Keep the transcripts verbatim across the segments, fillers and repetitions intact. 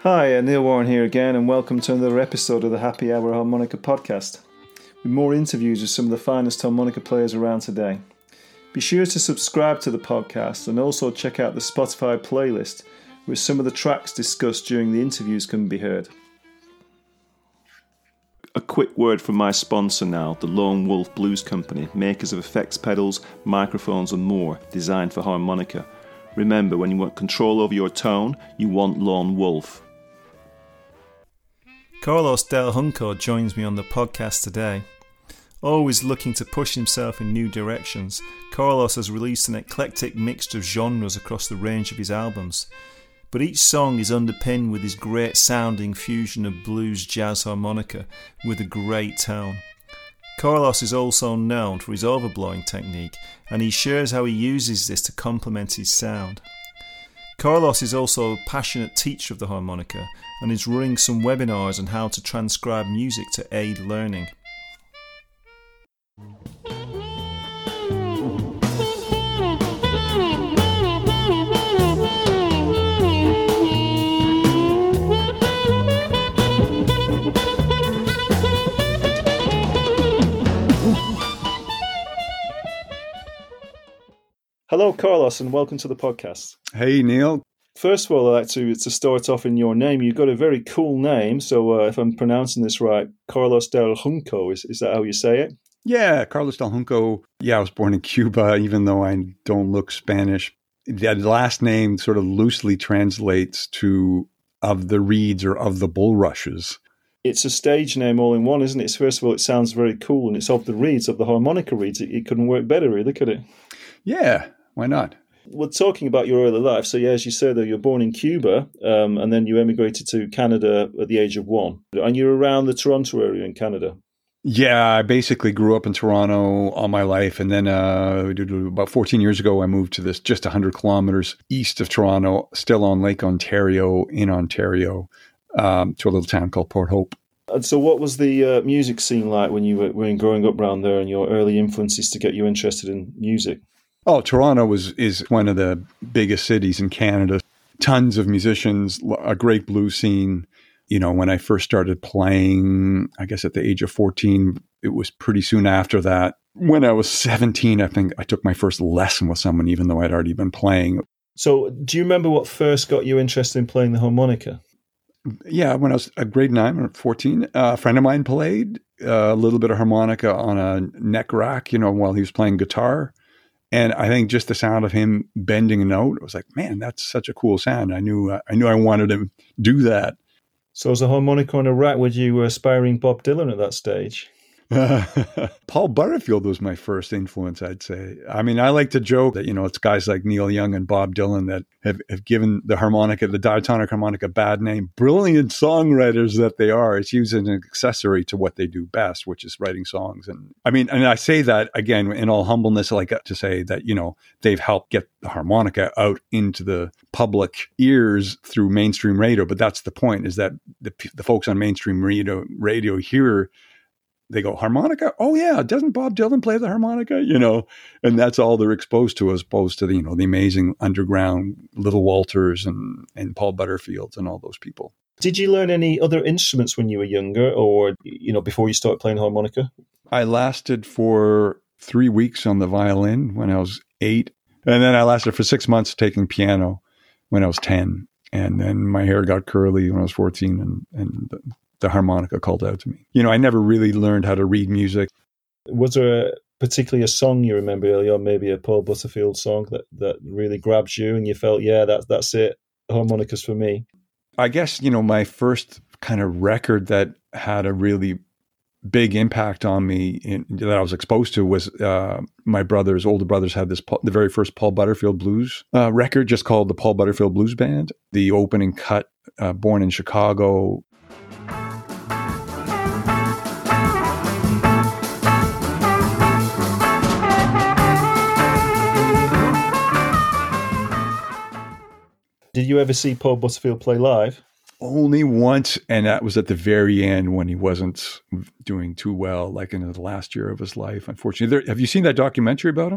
Hi, uh, Neil Warren here again, and welcome to another episode of the Happy Hour Harmonica Podcast, with more interviews with some of the finest harmonica players around today. Be sure to subscribe to the podcast and also check out the Spotify playlist, where some of the tracks discussed during the interviews can be heard. A quick word from my sponsor now, the Lone Wolf Blues Company, makers of effects pedals, microphones and more, designed for harmonica. Remember, when you want control over your tone, you want Lone Wolf. Carlos Del Junco joins me on the podcast today. Always looking to push himself in new directions, Carlos has released an eclectic mixture of genres across the range of his albums. But each song is underpinned with his great sounding fusion of blues jazz harmonica with a great tone. Carlos is also known for his overblowing technique, and he shares how he uses this to complement his sound. Carlos is also a passionate teacher of the harmonica and is running some webinars on how to transcribe music to aid learning. Hello, Carlos, and welcome to the podcast. Hey, Neil. First of all, I'd like to, to start off in your name. You've got a very cool name, so uh, if I'm pronouncing this right, Carlos Del Junco, is, is that how you say it? Yeah, Carlos Del Junco. Yeah, I was born in Cuba, even though I don't look Spanish. That last name sort of loosely translates to of the reeds or of the bulrushes. It's a stage name all in one, isn't it? First of all, it sounds very cool, and it's of the reeds, of the harmonica reeds. It, it couldn't work better, really, could it? Yeah, why not? We're talking about your early life. So, yeah, as you said, though, you're born in Cuba, um, and then you emigrated to Canada at the age of one. And you're around the Toronto area in Canada. Yeah, I basically grew up in Toronto all my life. And then uh, about fourteen years ago, I moved to this just one hundred kilometers east of Toronto, still on Lake Ontario in Ontario, um, to a little town called Port Hope. And so what was the uh, music scene like when you were, were growing up around there, and your early influences to get you interested in music? Oh, Toronto was is one of the biggest cities in Canada. Tons of musicians, a great blues scene. You know, when I first started playing, I guess at the age of fourteen, it was pretty soon after that. When I was seventeen, I think I took my first lesson with someone, even though I'd already been playing. So do you remember what first got you interested in playing the harmonica? Yeah, when I was a grade nine or fourteen, uh, a friend of mine played uh, a little bit of harmonica on a neck rack, you know, while he was playing guitar. And I think just the sound of him bending a note, I was like, man, that's such a cool sound. I knew uh, I knew I wanted to do that. So as a harmonica on a rack, were you aspiring Bob Dylan at that stage? Paul Butterfield was my first influence, I'd say. I mean, I like to joke that, you know, it's guys like Neil Young and Bob Dylan that have, have given the harmonica, the diatonic harmonica, a bad name. Brilliant songwriters that they are. It's used as an accessory to what they do best, which is writing songs. And I mean, and I say that, again, in all humbleness, I like to say that, you know, they've helped get the harmonica out into the public ears through mainstream radio. But that's the point, is that the, the folks on mainstream radio, radio hear, they go, harmonica? Oh, yeah. Doesn't Bob Dylan play the harmonica? You know, and that's all they're exposed to, as opposed to the, you know, the amazing underground Little Walters and, and Paul Butterfields and all those people. Did you learn any other instruments when you were younger, or, you know, before you started playing harmonica? I lasted for three weeks on the violin when I was eight. And then I lasted for six months taking piano when I was ten. And then my hair got curly when I was fourteen, and, and the, the harmonica called out to me. You know, I never really learned how to read music. Was there a, particularly a song you remember early on, maybe a Paul Butterfield song that, that really grabbed you and you felt, yeah, that, that's it, harmonica's for me? I guess, you know, my first kind of record that had a really big impact on me in, that I was exposed to was uh, my brothers, older brothers had this, the very first Paul Butterfield blues uh, record, just called the Paul Butterfield Blues Band. The opening cut, uh, Born in Chicago. Did you ever see Paul Butterfield play live? Only once, and that was at the very end when he wasn't doing too well, like in the last year of his life, unfortunately. There, have you seen that documentary about him?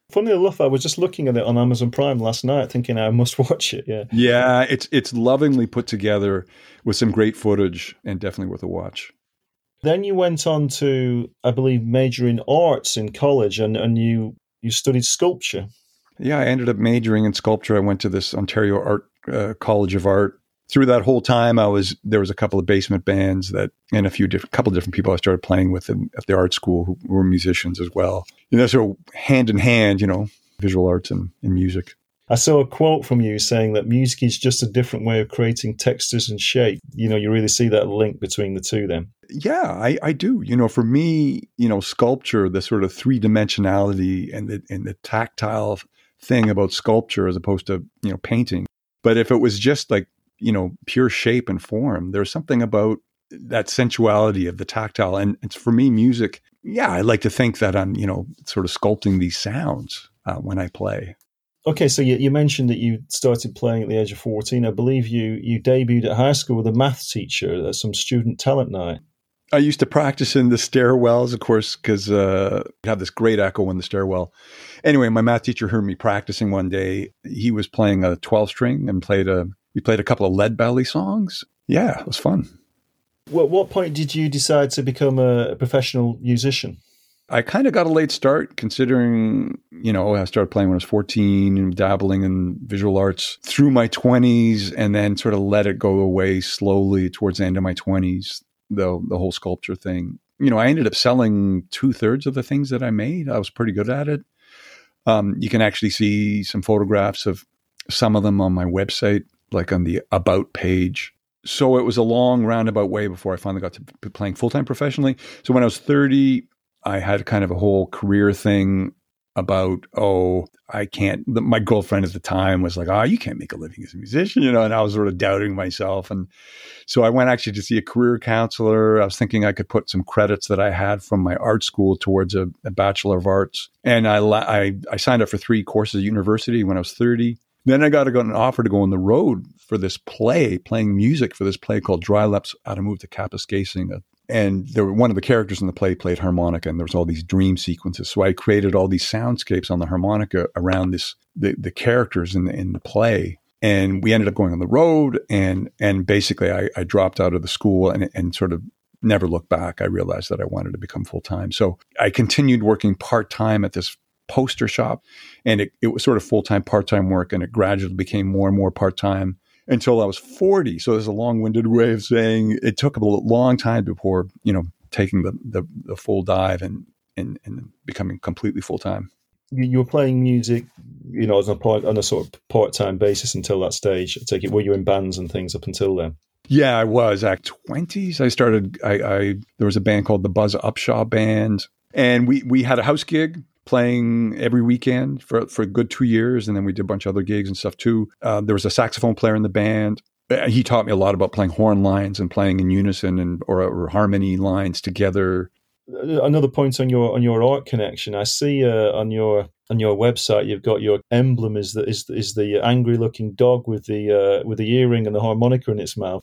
Funny enough, I was just looking at it on Amazon Prime last night, thinking I must watch it. Yeah, yeah, it's it's lovingly put together with some great footage, and definitely worth a watch. Then you went on to, I believe, major in arts in college, and, and you you studied sculpture. Yeah, I ended up majoring in sculpture. I went to this Ontario Art uh, College of Art. Through that whole time, I was there was a couple of basement bands that, and a few different, couple of different people I started playing with in, at the art school who were musicians as well. You know, so hand in hand, you know, visual arts and, and music. I saw a quote from you saying that music is just a different way of creating textures and shape. You know, you really see that link between the two then. Yeah, I, I do. You know, for me, you know, sculpture, the sort of three dimensionality and the and the tactile thing about sculpture as opposed to, you know, painting. But if it was just like, you know, pure shape and form, there's something about that sensuality of the tactile. And it's for me, music. Yeah, I like to think that I'm, you know, sort of sculpting these sounds uh, when I play. Okay, so you, you mentioned that you started playing at the age of fourteen. I believe you you debuted at high school with a math teacher at some student talent night. I used to practice in the stairwells, of course, because uh, we have this great echo in the stairwell. Anyway, my math teacher heard me practicing one day. He was playing a twelve string and played a. We played a couple of Lead Belly songs. Yeah, it was fun. Well, at what point did you decide to become a professional musician? I kind of got a late start considering, you know, I started playing when I was fourteen and dabbling in visual arts through my twenties and then sort of let it go away slowly towards the end of my twenties, the, the whole sculpture thing. You know, I ended up selling two thirds of the things that I made. I was pretty good at it. Um, you can actually see some photographs of some of them on my website, like on the About page. So it was a long roundabout way before I finally got to be playing full-time professionally. So when I was thirty, I had kind of a whole career thing about, oh, I can't, the, my girlfriend at the time was like, oh, you can't make a living as a musician, you know, and I was sort of doubting myself. And so I went actually to see a career counselor. I was thinking I could put some credits that I had from my art school towards a, a Bachelor of Arts. And I, I, I signed up for three courses at university when I was thirty. Then I got to go an offer to go on the road for this play, playing music for this play called Dry Lips, How to Move to Kapuskasing. And there were, one of the characters in the play played harmonica, and there was all these dream sequences. So I created all these soundscapes on the harmonica around this the, the characters in the in the play. And we ended up going on the road, and and basically I, I dropped out of the school and and sort of never looked back. I realized that I wanted to become full time. So I continued working part time at this poster shop, and it, it was sort of full time, part time work, and it gradually became more and more part time. Until I was forty. So there's a long-winded way of saying it took a long time before, you know, taking the, the, the full dive and, and, and becoming completely full-time. You were playing music, you know, on a, part, on a sort of part-time basis until that stage. I take it, were you in bands and things up until then? Yeah, I was. At twenties, I started, I, I there was a band called the Buzz Upshaw Band. And we, we had a house gig playing every weekend for, for a good two years. And then we did a bunch of other gigs and stuff too. Uh, there was a saxophone player in the band. He taught me a lot about playing horn lines and playing in unison and or, or harmony lines together. Another point on your on your art connection, I see uh, on your on your website you've got your emblem is the is is the angry looking dog with the uh, with the earring and the harmonica in its mouth.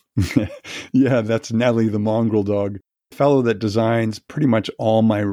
Yeah, that's Nelly the mongrel dog, fellow that designs pretty much all my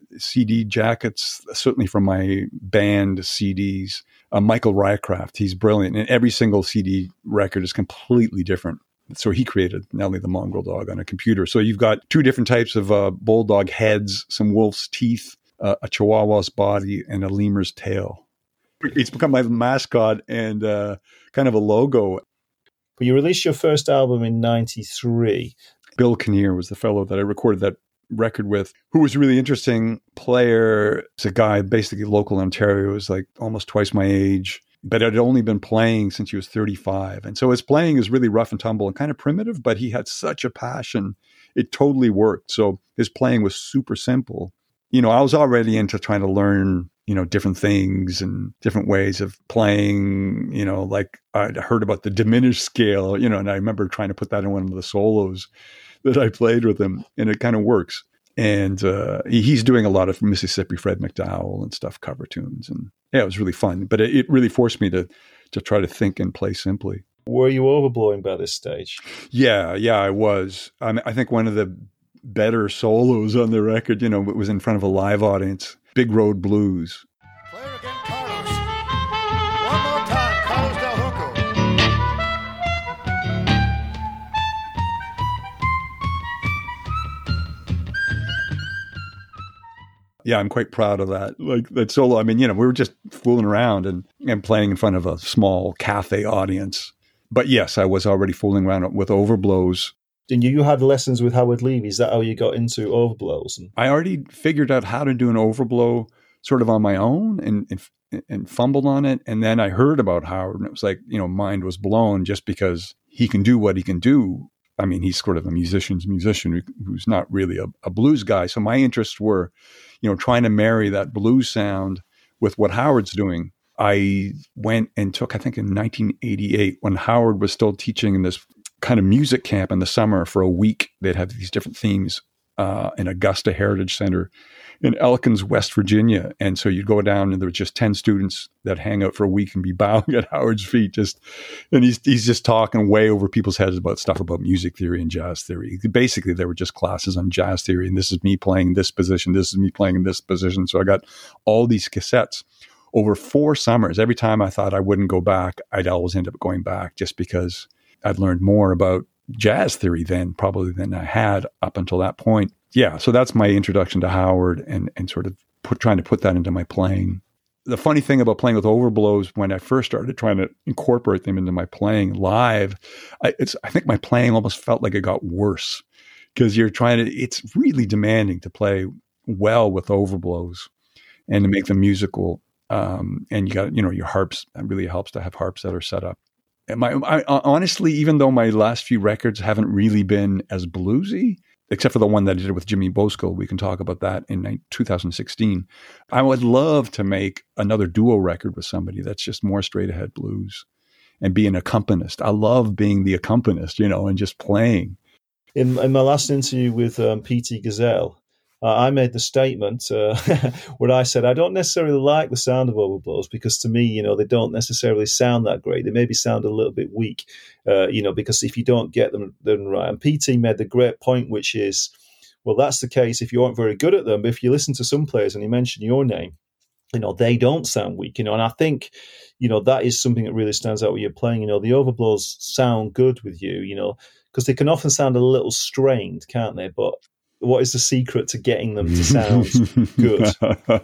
C D jackets, certainly from my band C Ds. Uh, Michael Rycraft, he's brilliant, and every single C D record is completely different. So he created Nelly the mongrel dog on a computer. So you've got two different types of uh, bulldog heads, some wolf's teeth, uh, a chihuahua's body, and a lemur's tail. It's become my mascot and uh, kind of a logo. But you released your first album in ninety-three. Bill Kinnear was the fellow that I recorded that record with, who was a really interesting player. It's a guy basically local in Ontario, was like almost twice my age, but had only been playing since he was thirty-five. And so his playing is really rough and tumble and kind of primitive, but he had such a passion. It totally worked. So his playing was super simple. You know, I was already into trying to learn, you know, different things and different ways of playing, you know, like I'd heard about the diminished scale, you know, and I remember trying to put that in one of the solos that I played with him, and it kind of works. And uh, he's doing a lot of Mississippi Fred McDowell and stuff, cover tunes. And yeah, it was really fun, but it, it really forced me to to try to think and play simply. Were you overblowing by this stage? Yeah, yeah, I was. I mean, I think one of the better solos on the record, you know, was in front of a live audience, Big Road Blues. Player again. Yeah, I'm quite proud of that. Like that solo. I mean, you know, we were just fooling around and, and playing in front of a small cafe audience. But yes, I was already fooling around with overblows. And you had lessons with Howard Levy. Is that how you got into overblows? And- I already figured out how to do an overblow sort of on my own and, and and fumbled on it. And then I heard about Howard and it was like, you know, mind was blown just because he can do what he can do. I mean, he's sort of a musician's musician who's not really a, a blues guy. So my interests were, you know, trying to marry that blues sound with what Howard's doing. I went and took, I think in nineteen eighty-eight, when Howard was still teaching in this kind of music camp in the summer for a week, they'd have these different themes uh, in Augusta Heritage Center in Elkins, West Virginia. And so you'd go down and there were just ten students that hang out for a week and be bowing at Howard's feet. Just, and he's, he's just talking way over people's heads about stuff about music theory and jazz theory. Basically, there were just classes on jazz theory. And this is me playing in this position. This is me playing in this position. So I got all these cassettes over four summers. Every time I thought I wouldn't go back, I'd always end up going back just because I'd learned more about jazz theory then probably than I had up until that point. Yeah, so that's my introduction to Howard and, and sort of put, trying to put that into my playing. The funny thing about playing with overblows, when I first started trying to incorporate them into my playing live, I, it's, I think my playing almost felt like it got worse because you're trying to, it's really demanding to play well with overblows and to make them musical. Um, and you got, you know, your harps, it really helps to have harps that are set up. And my, I, honestly, even though my last few records haven't really been as bluesy, except for the one that I did with Jimmy Bosco, we can talk about that in two thousand sixteen. I would love to make another duo record with somebody that's just more straight ahead blues and be an accompanist. I love being the accompanist, you know, and just playing. In, in my last interview with um, P T Gazelle, uh, I made the statement uh, where I said, I don't necessarily like the sound of overblows because to me, you know, they don't necessarily sound that great. They maybe sound a little bit weak, uh, you know, because if you don't get them, them right. And P T made the great point, which is, well, that's the case if you aren't very good at them. But if you listen to some players and you mention your name, you know, they don't sound weak, you know, and I think, you know, that is something that really stands out when you're playing. You know, the overblows sound good with you, you know, because they can often sound a little strained, can't they? But what is the secret to getting them to sound good?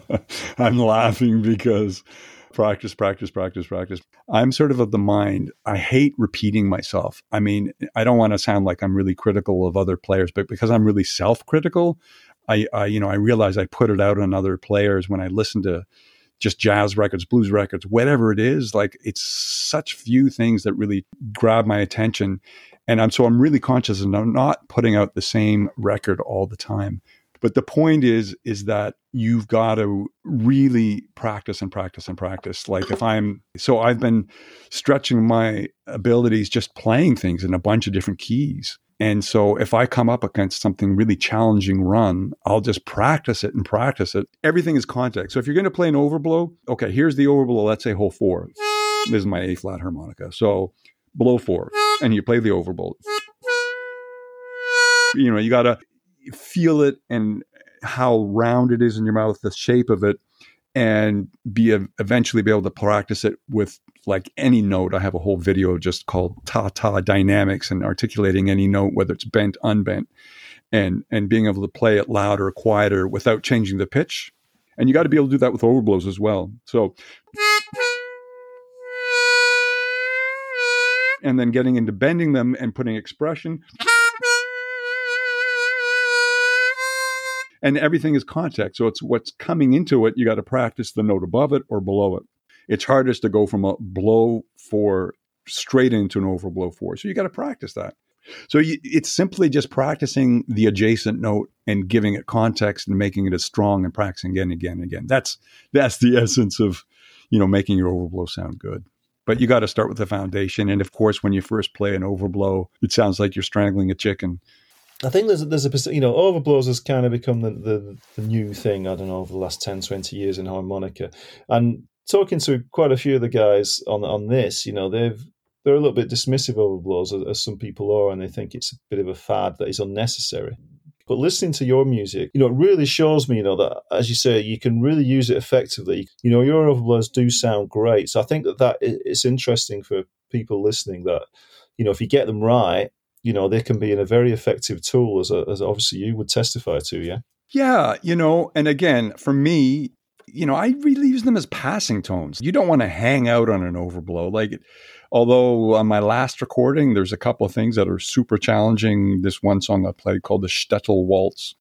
I'm laughing because practice, practice, practice, practice. I'm sort of of the mind, I hate repeating myself. I mean, I don't want to sound like I'm really critical of other players, but because I'm really self-critical, I, I you know, I realize I put it out on other players when I listen to just jazz records, blues records, whatever it is. Like it's such few things that really grab my attention. And I'm so I'm really conscious and I'm not putting out the same record all the time. But the point is, is that you've got to really practice and practice and practice. Like if I'm, so I've been stretching my abilities just playing things in a bunch of different keys. And so if I come up against something really challenging run, I'll just practice it and practice it. Everything is context. So if you're going to play an overblow, okay, here's the overblow, let's say hole four. This is my A flat harmonica. So blow four, and you play the overblow. You know, you got to feel it and how round it is in your mouth, the shape of it, and be a, eventually be able to practice it with like any note. I have a whole video just called Ta-Ta Dynamics and articulating any note, whether it's bent, unbent, and and being able to play it louder or quieter without changing the pitch. And you got to be able to do that with overblows as well. So, and then getting into bending them and putting expression. And everything is context. So it's what's coming into it. You got to practice the note above it or below it. It's hardest to go from a blow four straight into an overblow four. So you got to practice that. So you, it's simply just practicing the adjacent note and giving it context and making it as strong and practicing again, again, and again. That's, that's the essence of, you know, making your overblow sound good. But you got to start with the foundation. And of course, when you first play an overblow, it sounds like you're strangling a chicken. I think there's a, there's a, you know, overblows has kind of become the, the, the new thing, I don't know, over the last ten, twenty years in harmonica. And talking to quite a few of the guys on on this, you know, they've, they're a little bit dismissive of overblows, as, as some people are, and they think it's a bit of a fad that is unnecessary. But listening to your music, you know, it really shows me, you know, that, as you say, you can really use it effectively. You know, your overblows do sound great. So I think that, that it's interesting for people listening that, you know, if you get them right, you know, they can be in a very effective tool, as, a, as obviously you would testify to, yeah? Yeah, you know, and again, for me, you know, I really use them as passing tones. You don't want to hang out on an overblow. Like, although on my last recording, there's a couple of things that are super challenging. This one song I played called the Shtetl Waltz.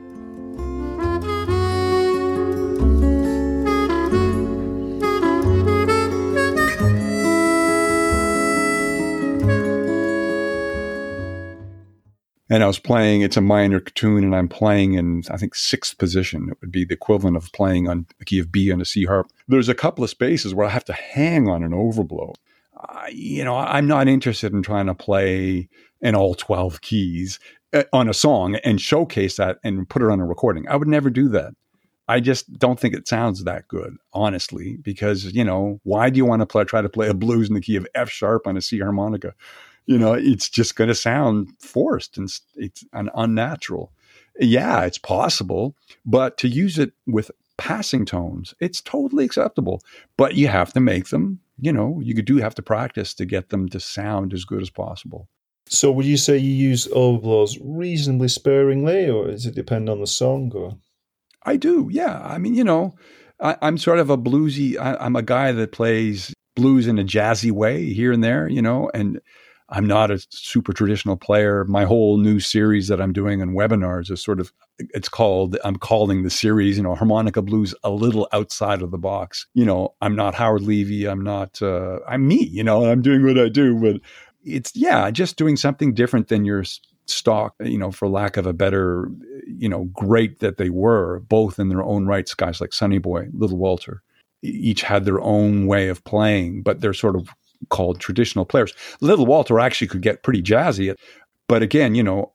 And I was playing, it's a minor tune, and I'm playing in, I think, sixth position. It would be the equivalent of playing on the key of B on a C harp. There's a couple of spaces where I have to hang on an overblow. Uh, you know, I'm not interested in trying to play in all twelve keys uh, on a song and showcase that and put it on a recording. I would never do that. I just don't think it sounds that good, honestly, because, you know, why do you want to play, try to play a blues in the key of F sharp on a C harmonica? You know, it's just going to sound forced and it's an unnatural. Yeah, it's possible, but to use it with passing tones, it's totally acceptable. But you have to make them, you know, you do have to practice to get them to sound as good as possible. So would you say you use overblows reasonably sparingly, or does it depend on the song? Or I do, yeah. I mean, you know, I, I'm sort of a bluesy, I, I'm a guy that plays blues in a jazzy way here and there, you know, and I'm not a super traditional player. My whole new series that I'm doing on webinars is sort of, it's called, I'm calling the series, you know, Harmonica Blues a little outside of the box. You know, I'm not Howard Levy. I'm not, uh, I'm me, you know, I'm doing what I do, but it's, yeah, just doing something different than your stock, you know, for lack of a better, you know, great that they were, both in their own rights, guys like Sonny Boy, Little Walter, each had their own way of playing, but they're sort of called traditional players. Little Walter actually could get pretty jazzy, but again, you know,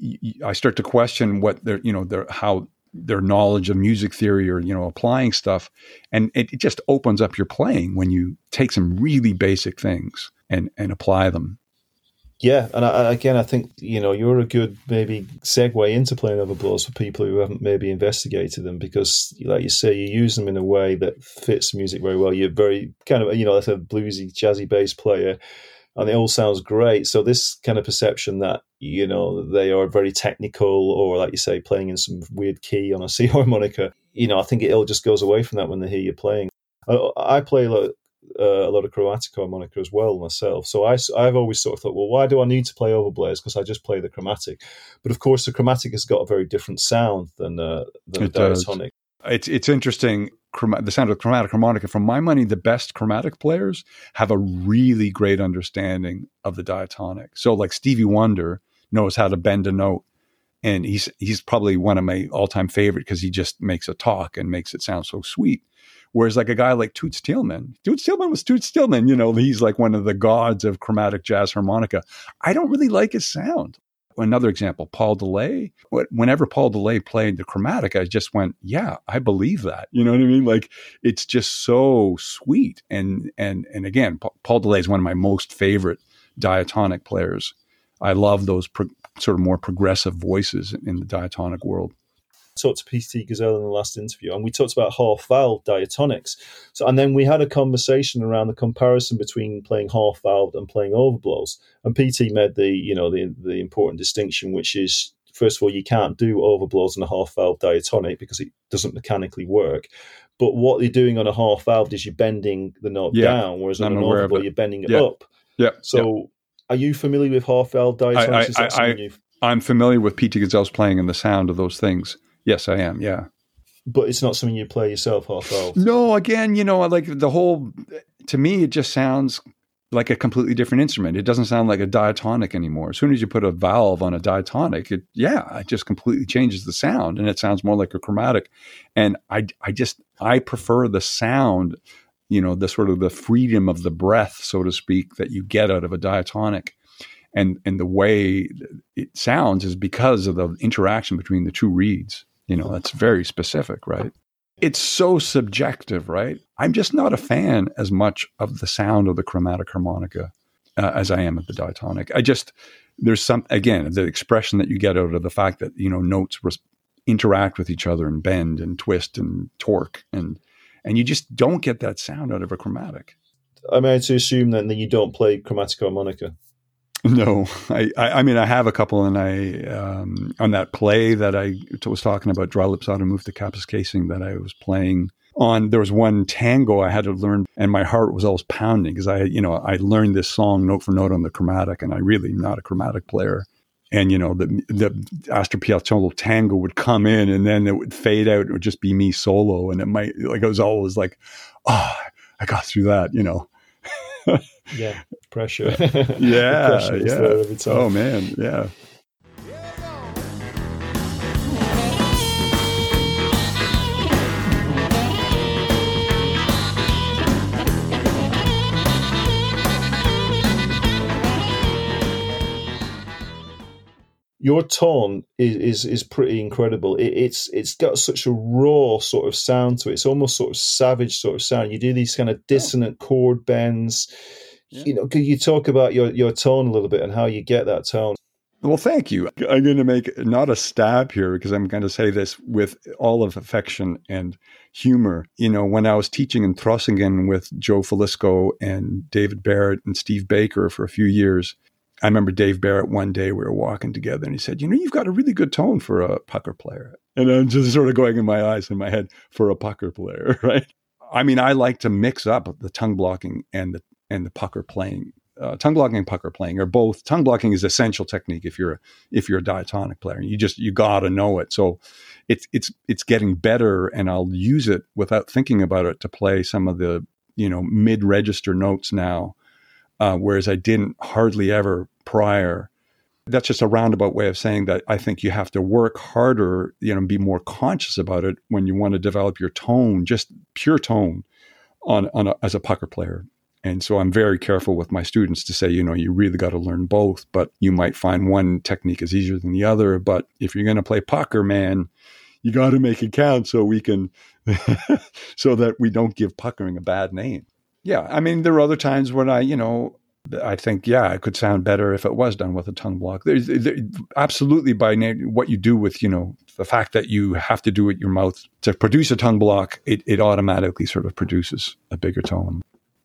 I start to question what their, you know, their how their knowledge of music theory or, you know, applying stuff, and it, it just opens up your playing when you take some really basic things and and apply them. Yeah, and I, again, I think, you know, you're a good maybe segue into playing overblows for people who haven't maybe investigated them, because, like you say, you use them in a way that fits the music very well. You're very kind of, you know, like a bluesy, jazzy bass player, and it all sounds great. So this kind of perception that, you know, they are very technical, or like you say, playing in some weird key on a C harmonica, you know, I think it all just goes away from that when they hear you playing. I, I play a lot. Uh, a lot of chromatic harmonica as well myself. So I, I've always sort of thought, well, why do I need to play overblaze? Because I just play the chromatic. But of course, the chromatic has got a very different sound than, uh, than a diatonic. It's it's interesting, the sound of chromatic harmonica. For my money, the best chromatic players have a really great understanding of the diatonic. So like Stevie Wonder knows how to bend a note. And he's he's probably one of my all-time favorite because he just makes a talk and makes it sound so sweet. Whereas like a guy like Toots Thielemans, Toots Thielemans was Toots Thielemans, you know, he's like one of the gods of chromatic jazz harmonica. I don't really like his sound. Another example, Paul DeLay. Whenever Paul DeLay played the chromatic, I just went, yeah, I believe that. You know what I mean? Like, it's just so sweet. And and and again, Paul DeLay is one of my most favorite diatonic players. I love those pro- sort of more progressive voices in the diatonic world. Talked to P T Gazelle in the last interview, and we talked about half valve diatonics. So, and then we had a conversation around the comparison between playing half valved and playing overblows. And P T made the, you know, the the important distinction, which is, first of all, you can't do overblows on a half valve diatonic because it doesn't mechanically work. But what you're doing on a half valved is you're bending the note yeah, down, whereas on I'm an overblow you're bending it yeah. up. Yeah. So, yeah. Are you familiar with half valve diatonics? I, I, is that I, something you've... I'm familiar with P T Gazelle's playing and the sound of those things. Yes, I am. Yeah. But it's not something you play yourself half valve. No, again, you know, like the whole, to me, it just sounds like a completely different instrument. It doesn't sound like a diatonic anymore. As soon as you put a valve on a diatonic, it, yeah, it just completely changes the sound and it sounds more like a chromatic. And I, I just, I prefer the sound, you know, the sort of the freedom of the breath, so to speak, that you get out of a diatonic. And, and the way it sounds is because of the interaction between the two reeds. You know, that's very specific, right? It's so subjective, right? I'm just not a fan as much of the sound of the chromatic harmonica uh, as I am of the diatonic. I just, there's some, again, the expression that you get out of the fact that, you know, notes res- interact with each other and bend and twist and torque. And, and you just don't get that sound out of a chromatic. Am I to assume then that you don't play chromatic harmonica? No, I, I, I mean, I have a couple, and I, um, on that play that I was talking about, Dry Lips Autumn Move to Capus Casing, that I was playing on, there was one tango I had to learn, and my heart was always pounding because I, you know, I learned this song note for note on the chromatic, and I really am not a chromatic player. And, you know, the, the Astor Piazzolla tango would come in and then it would fade out. It would just be me solo. And it might, like, it was always like, oh, I got through that, you know. Yeah, pressure. Yeah, pressure yeah. Oh, man, yeah. Your tone is, is is pretty incredible. It, it's it's got such a raw sort of sound to it. It's almost sort of savage sort of sound. You do these kind of dissonant oh. chord bends. Yeah. You know, could you talk about your, your tone a little bit and how you get that tone? Well, thank you. I'm going to make not a stab here because I'm going to say this with all of affection and humor. You know, when I was teaching in Trossingen with Joe Falisco and David Barrett and Steve Baker for a few years, I remember Dave Barrett one day, we were walking together and he said, you know, you've got a really good tone for a pucker player. And I'm just sort of going in my eyes, in my head, for a pucker player, right? I mean, I like to mix up the tongue blocking and the and the pucker playing. Uh, tongue blocking and pucker playing are both. Tongue blocking is essential technique if you're a, if you're a diatonic player. You just you gotta know it. So it's it's it's getting better, and I'll use it without thinking about it to play some of the you know mid register notes now. Uh, whereas I didn't hardly ever prior. That's just a roundabout way of saying that I think you have to work harder, you know, and be more conscious about it when you want to develop your tone, just pure tone, on, on a, as a pucker player. And so I'm very careful with my students to say, you know, you really got to learn both, but you might find one technique is easier than the other. But if you're going to play pucker, man, you got to make it count so we can, so that we don't give puckering a bad name. Yeah, I mean, there are other times when I, you know, I think, yeah, it could sound better if it was done with a tongue block. There's there, absolutely by name, what you do with, you know, the fact that you have to do it with your mouth to produce a tongue block, it, it automatically sort of produces a bigger tone.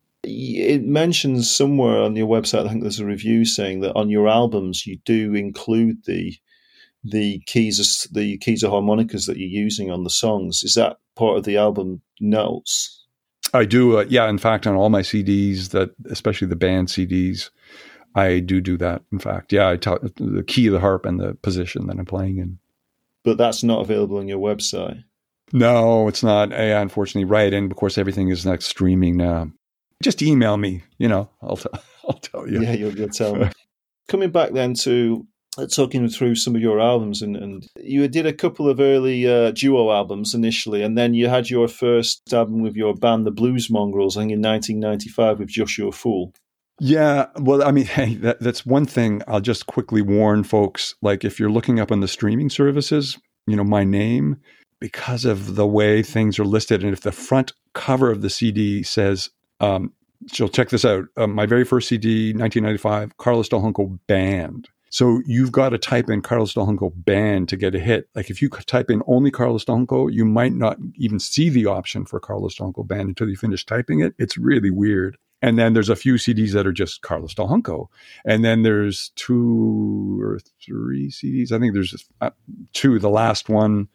It mentions somewhere on your website, I think there's a review saying that on your albums you do include the the keys, the keys or harmonicas that you're using on the songs. Is that part of the album notes? I do, uh, yeah. In fact, on all my C Ds, that especially the band C Ds, I do do that. In fact, yeah, I tell the key of the harp and the position that I'm playing in. But that's not available on your website. No, it's not. Yeah, unfortunately, right. And of course, everything is like streaming now. Just email me. You know, I'll t- I'll tell you. Yeah, you'll, you'll tell me. Coming back then to uh, talking through some of your albums, and, and you did a couple of early uh, duo albums initially, and then you had your first album with your band, the Blues Mongrels, I think in nineteen ninety-five with Joshua Fool. Yeah, well, I mean, hey, that, that's one thing I'll just quickly warn folks. Like, if you're looking up on the streaming services, you know, my name, because of the way things are listed, and if the front cover of the C D says, um, so check this out, uh, my very first C D, nineteen ninety-five, Carlos Del Junco Band. So you've got to type in Carlos Del Junco Band to get a hit. Like, if you type in only Carlos Del Junco, you might not even see the option for Carlos Del Junco Band until you finish typing it. It's really weird. And then there's a few C Ds that are just Carlos Del Junco. And then there's two or three C Ds. I think there's uh, two, the last one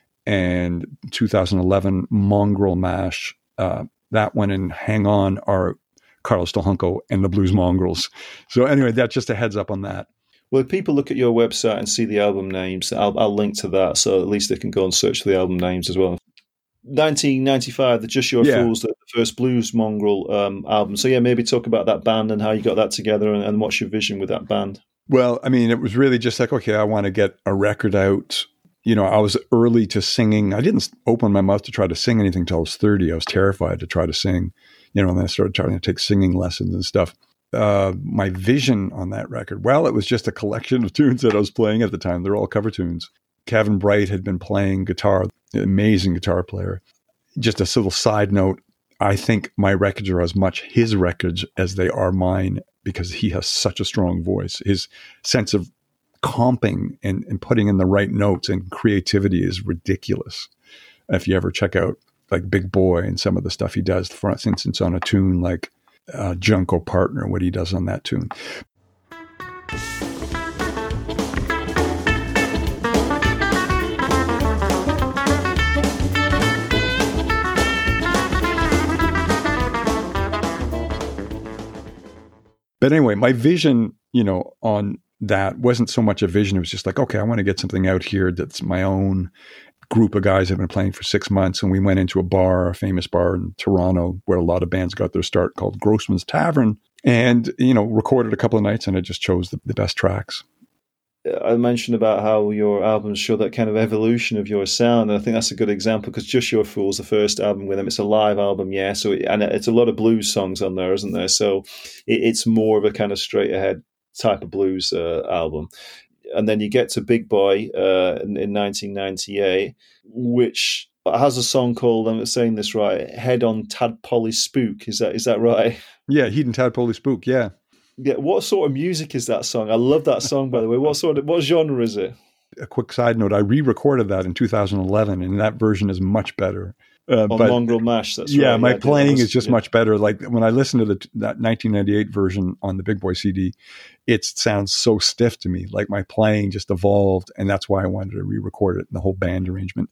and two thousand eleven Mongrel Mash. Uh, that one and Hang On are Carlos Del Junco and the Blues Mongrels. So anyway, that's just a heads up on that. Well, if people look at your website and see the album names, I'll, I'll link to that, so at least they can go and search for the album names as well. nineteen ninety-five, the Just Your yeah. Fools, the first Blues Mongrel um, album. So yeah, maybe talk about that band and how you got that together, and, and what's your vision with that band? Well, I mean, it was really just like, okay, I want to get a record out. You know, I was early to singing. I didn't open my mouth to try to sing anything until I was thirty. I was terrified to try to sing, you know, and then I started trying to take singing lessons and stuff. Uh, my vision on that record, well, it was just a collection of tunes that I was playing at the time. They're all cover tunes. Kevin Bright had been playing guitar, amazing guitar player. Just a little side note, I think my records are as much his records as they are mine because he has such a strong voice. His sense of comping and, and putting in the right notes and creativity is ridiculous. If you ever check out like Big Boy and some of the stuff he does, for instance, on a tune like uh, Junko Partner, what he does on that tune. But anyway, my vision, you know, on that wasn't so much a vision. It was just like, okay, I want to get something out here that's my own. Group of guys have been playing for six months. And we went into a bar, a famous bar in Toronto, where a lot of bands got their start, called Grossman's Tavern. And, you know, recorded a couple of nights, and I just chose the, the best tracks. I mentioned about how your albums show that kind of evolution of your sound, and I think that's a good example, because Just Your Fool's the first album with them. It's a live album, yeah, so it, and it's a lot of blues songs on there, isn't there? So it, it's more of a kind of straight ahead type of blues uh, album. And then you get to Big Boy uh, in, in nineteen ninety-eight, which has a song called, I'm saying this right, Head on Tadpolly Spook. Is that is that right? Yeah, Heat and Tadpolly Spook, yeah. Yeah, what sort of music is that song? I love that song, by the way. What sort of, what genre is it? A quick side note, I re-recorded that in two thousand eleven, and that version is much better. Uh, On but, Mongrel Mash, that's yeah, right. my yeah, playing was, is just yeah. much better. Like when I listen to the that nineteen ninety-eight version on the Big Boy C D, it sounds so stiff to me. Like my playing just evolved, and that's why I wanted to re-record it, and the whole band arrangement.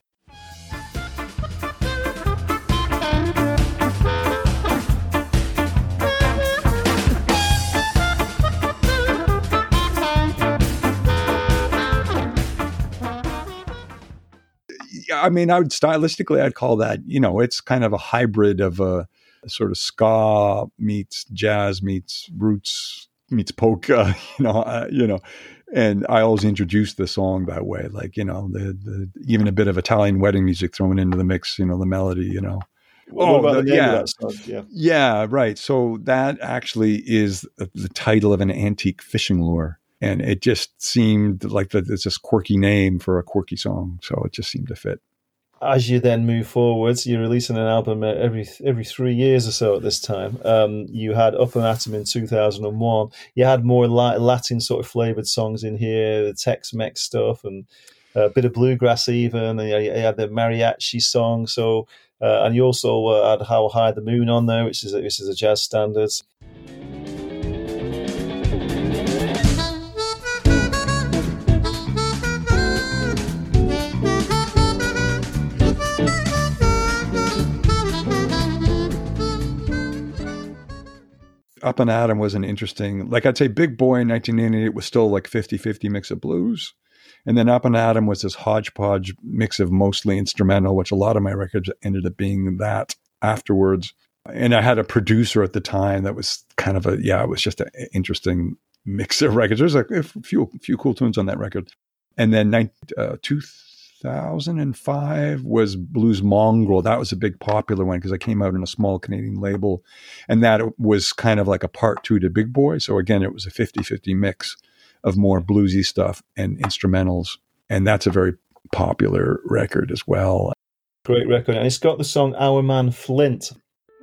I mean, I would stylistically, I'd call that, you know, it's kind of a hybrid of a, a sort of ska meets jazz meets roots meets polka, you know, uh, you know, and I always introduce the song that way, like, you know, the, the even a bit of Italian wedding music thrown into the mix, you know, the melody, you know. What oh, about the, the name yeah. of that song? Yeah, yeah, right. So that actually is the title of an antique fishing lure. And it just seemed like that it's this quirky name for a quirky song. So it just seemed to fit. As you then move forwards, you're releasing an album every every three years or so at this time. Um, you had Up and Atom in two thousand one. You had more Latin sort of flavored songs in here, the Tex-Mex stuff, and a bit of bluegrass even. And you had the mariachi song. So, uh, and you also uh, had How High the Moon on there, which is a, which is a jazz standard. Up and Atom was an interesting, like I'd say Big Boy in nineteen ninety-eight was still like fifty-fifty mix of blues. And then Up and Atom was this hodgepodge mix of mostly instrumental, which a lot of my records ended up being that afterwards. And I had a producer at the time that was kind of a, yeah, it was just an interesting mix of records. There's a, a few few cool tunes on that record. And then uh, two thousand five was Blues Mongrel. That was a big popular one because I came out in a small Canadian label. And that was kind of like a part two to Big Boy. So again, it was a fifty-fifty mix of more bluesy stuff and instrumentals. And that's a very popular record as well. Great record. And it's got the song Our Man Flint.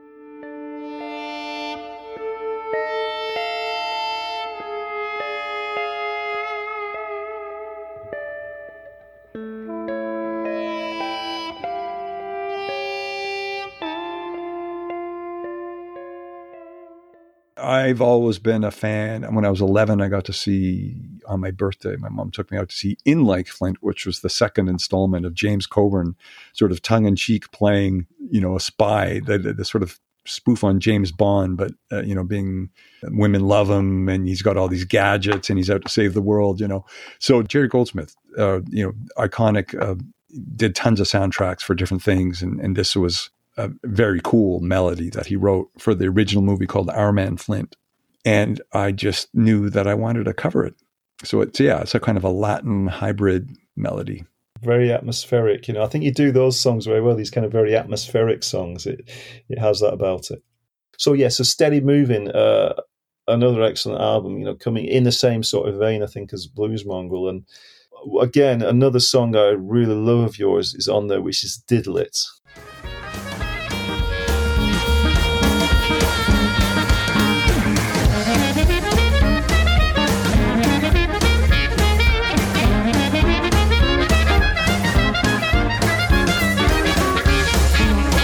I've always been a fan. When I was eleven, I got to see, on my birthday, my mom took me out to see In Like Flint, which was the second installment of James Coburn, sort of tongue-in-cheek playing, you know, a spy, the, the, the sort of spoof on James Bond, but, uh, you know, being, women love him and he's got all these gadgets and he's out to save the world, you know. So Jerry Goldsmith, uh, you know, iconic, uh, did tons of soundtracks for different things. And, and this was a very cool melody that he wrote for the original movie called Our Man Flint. And I just knew that I wanted to cover it. So it's, yeah, it's a kind of a Latin hybrid melody. Very atmospheric. You know, I think you do those songs very well, these kind of very atmospheric songs. It it has that about it. So, yeah, so Steady Moving, uh, another excellent album, you know, coming in the same sort of vein, I think, as Blues Mongrel. And again, another song I really love of yours is on there, which is Diddle It.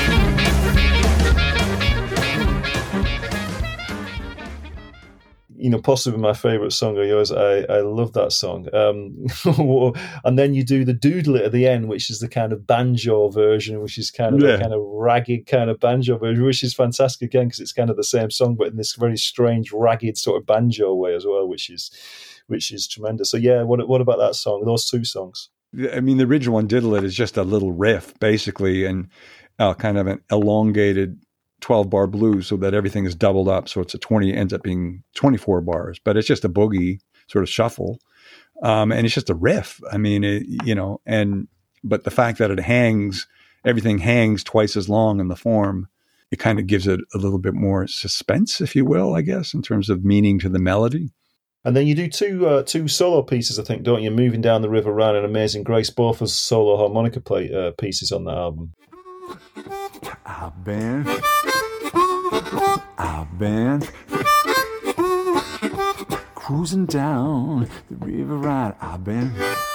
You know, possibly my favourite song of yours. I, I love that song. Um, and then you do the doodle at the end, which is the kind of banjo version, which is kind of Yeah. the kind of ragged kind of banjo version, which is fantastic again because it's kind of the same song, but in this very strange, ragged sort of banjo way as well, which is which is tremendous. So yeah, what what about that song? Those two songs. I mean, the original one, Diddle It, is just a little riff, basically, and uh, kind of an elongated twelve-bar blues so that everything is doubled up. So it's a twenty, ends up being twenty-four bars, but it's just a boogie sort of shuffle. Um, and it's just a riff. I mean, it, you know, and but the fact that it hangs, everything hangs twice as long in the form, it kind of gives it a little bit more suspense, if you will, I guess, in terms of meaning to the melody. And then you do two uh, two solo pieces, I think, don't you? Moving Down the River Run and Amazing Grace, both as solo harmonica play uh, pieces on that album. I've been, I've been cruising down the river ride. I've been.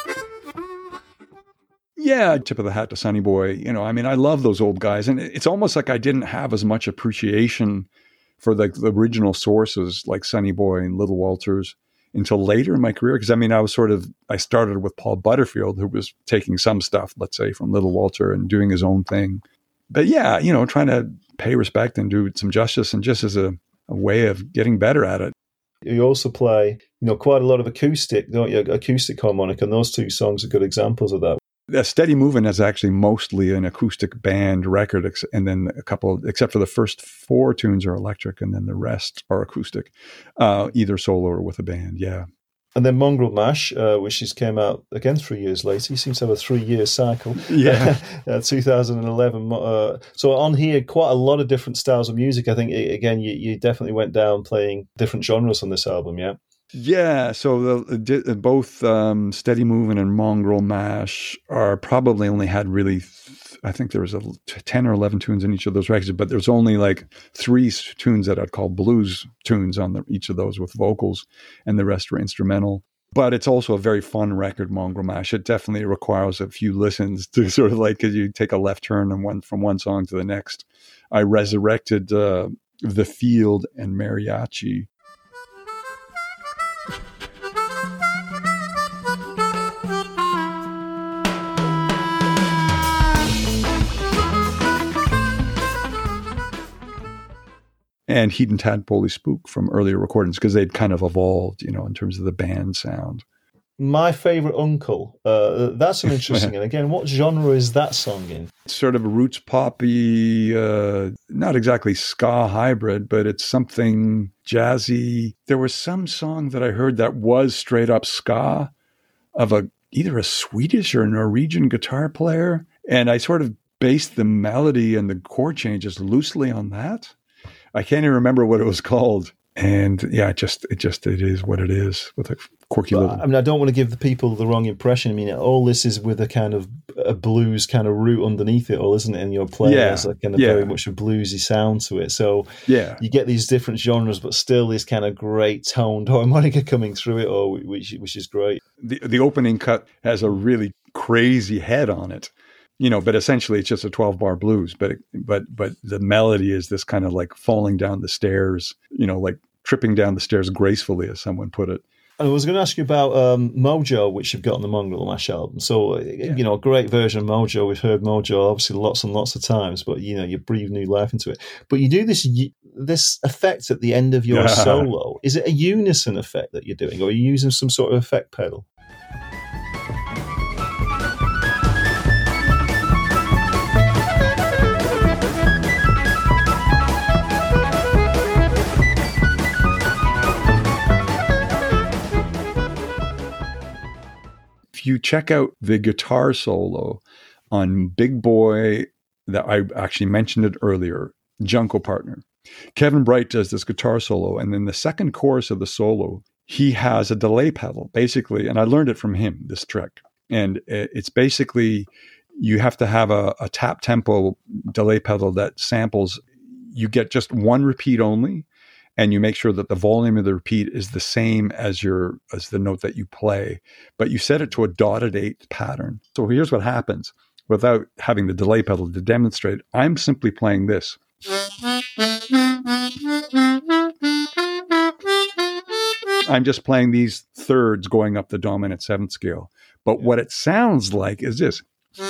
Yeah, tip of the hat to Sonny Boy. You know, I mean, I love those old guys. And it's almost like I didn't have as much appreciation for the, the original sources like Sonny Boy and Little Walters until later in my career. Because, I mean, I was sort of, I started with Paul Butterfield, who was taking some stuff, let's say, from Little Walter and doing his own thing. But yeah, you know, trying to pay respect and do some justice and just as a, a way of getting better at it. You also play, you know, quite a lot of acoustic, don't you? Acoustic harmonica, and those two songs are good examples of that. Uh, Steady Movin' is actually mostly an acoustic band record, ex- and then a couple, except for the first four tunes are electric, and then the rest are acoustic, uh, either solo or with a band. Yeah. And then Mongrel Mash, uh, which is came out again three years later. He seems to have a three-year cycle. Yeah. uh, two thousand eleven. Uh, so on here, quite a lot of different styles of music. I think, again, you, you definitely went down playing different genres on this album, yeah? Yeah, so the, the, both um, Steady Movin' and Mongrel Mash are probably only had really, th- I think there was a ten or eleven tunes in each of those records, but there's only like three tunes that I'd call blues tunes on the, each of those with vocals, and the rest were instrumental. But it's also a very fun record, Mongrel Mash. It definitely requires a few listens to sort of like, because you take a left turn and one from one song to the next. I resurrected uh, The Field and Mariachi. And Heat and Tadpole Spook from earlier recordings, because they'd kind of evolved, you know, in terms of the band sound. My Favorite Uncle, uh, that's an interesting, and again, what genre is that song in? It's sort of a roots poppy, uh, not exactly ska hybrid, but it's something jazzy. There was some song that I heard that was straight up ska of a either a Swedish or Norwegian guitar player, and I sort of based the melody and the chord changes loosely on that. I can't even remember what it was called. And yeah, it just, it just, it is what it is with a quirky But, little. I mean, I don't want to give the people the wrong impression. I mean, all this is with a kind of a blues kind of root underneath it all, isn't it? And your playing Yeah, has like kind of yeah. very much a bluesy sound to it. So Yeah. you get these different genres, but still this kind of great toned harmonica coming through it, or which which is great. The, the opening cut has a really crazy head on it. You know, but essentially it's just a twelve bar blues, but, but, but the melody is this kind of like falling down the stairs, you know, like tripping down the stairs gracefully, as someone put it. And I was going to ask you about um, Mojo, which you've got on the Mongrel Mash album. So, yeah. you know, a great version of Mojo. We've heard Mojo obviously lots and lots of times, but, you know, you breathe new life into it. But you do this this effect at the end of your Yeah. solo. Is it a unison effect that you're doing, or are you using some sort of effect pedal? If you check out the guitar solo on Big Boy, that I actually mentioned it earlier, Jungle Partner, Kevin Bright does this guitar solo. And then the second chorus of the solo, he has a delay pedal, basically. And I learned it from him, this trick. And it's basically, you have to have a, a tap tempo delay pedal that samples, you get just one repeat only. And you make sure that the volume of the repeat is the same as your as the note that you play, but you set it to a dotted eighth pattern. So here's what happens without having the delay pedal to demonstrate. I'm simply playing this. I'm just playing these thirds going up the dominant seventh scale. But what it sounds like is this.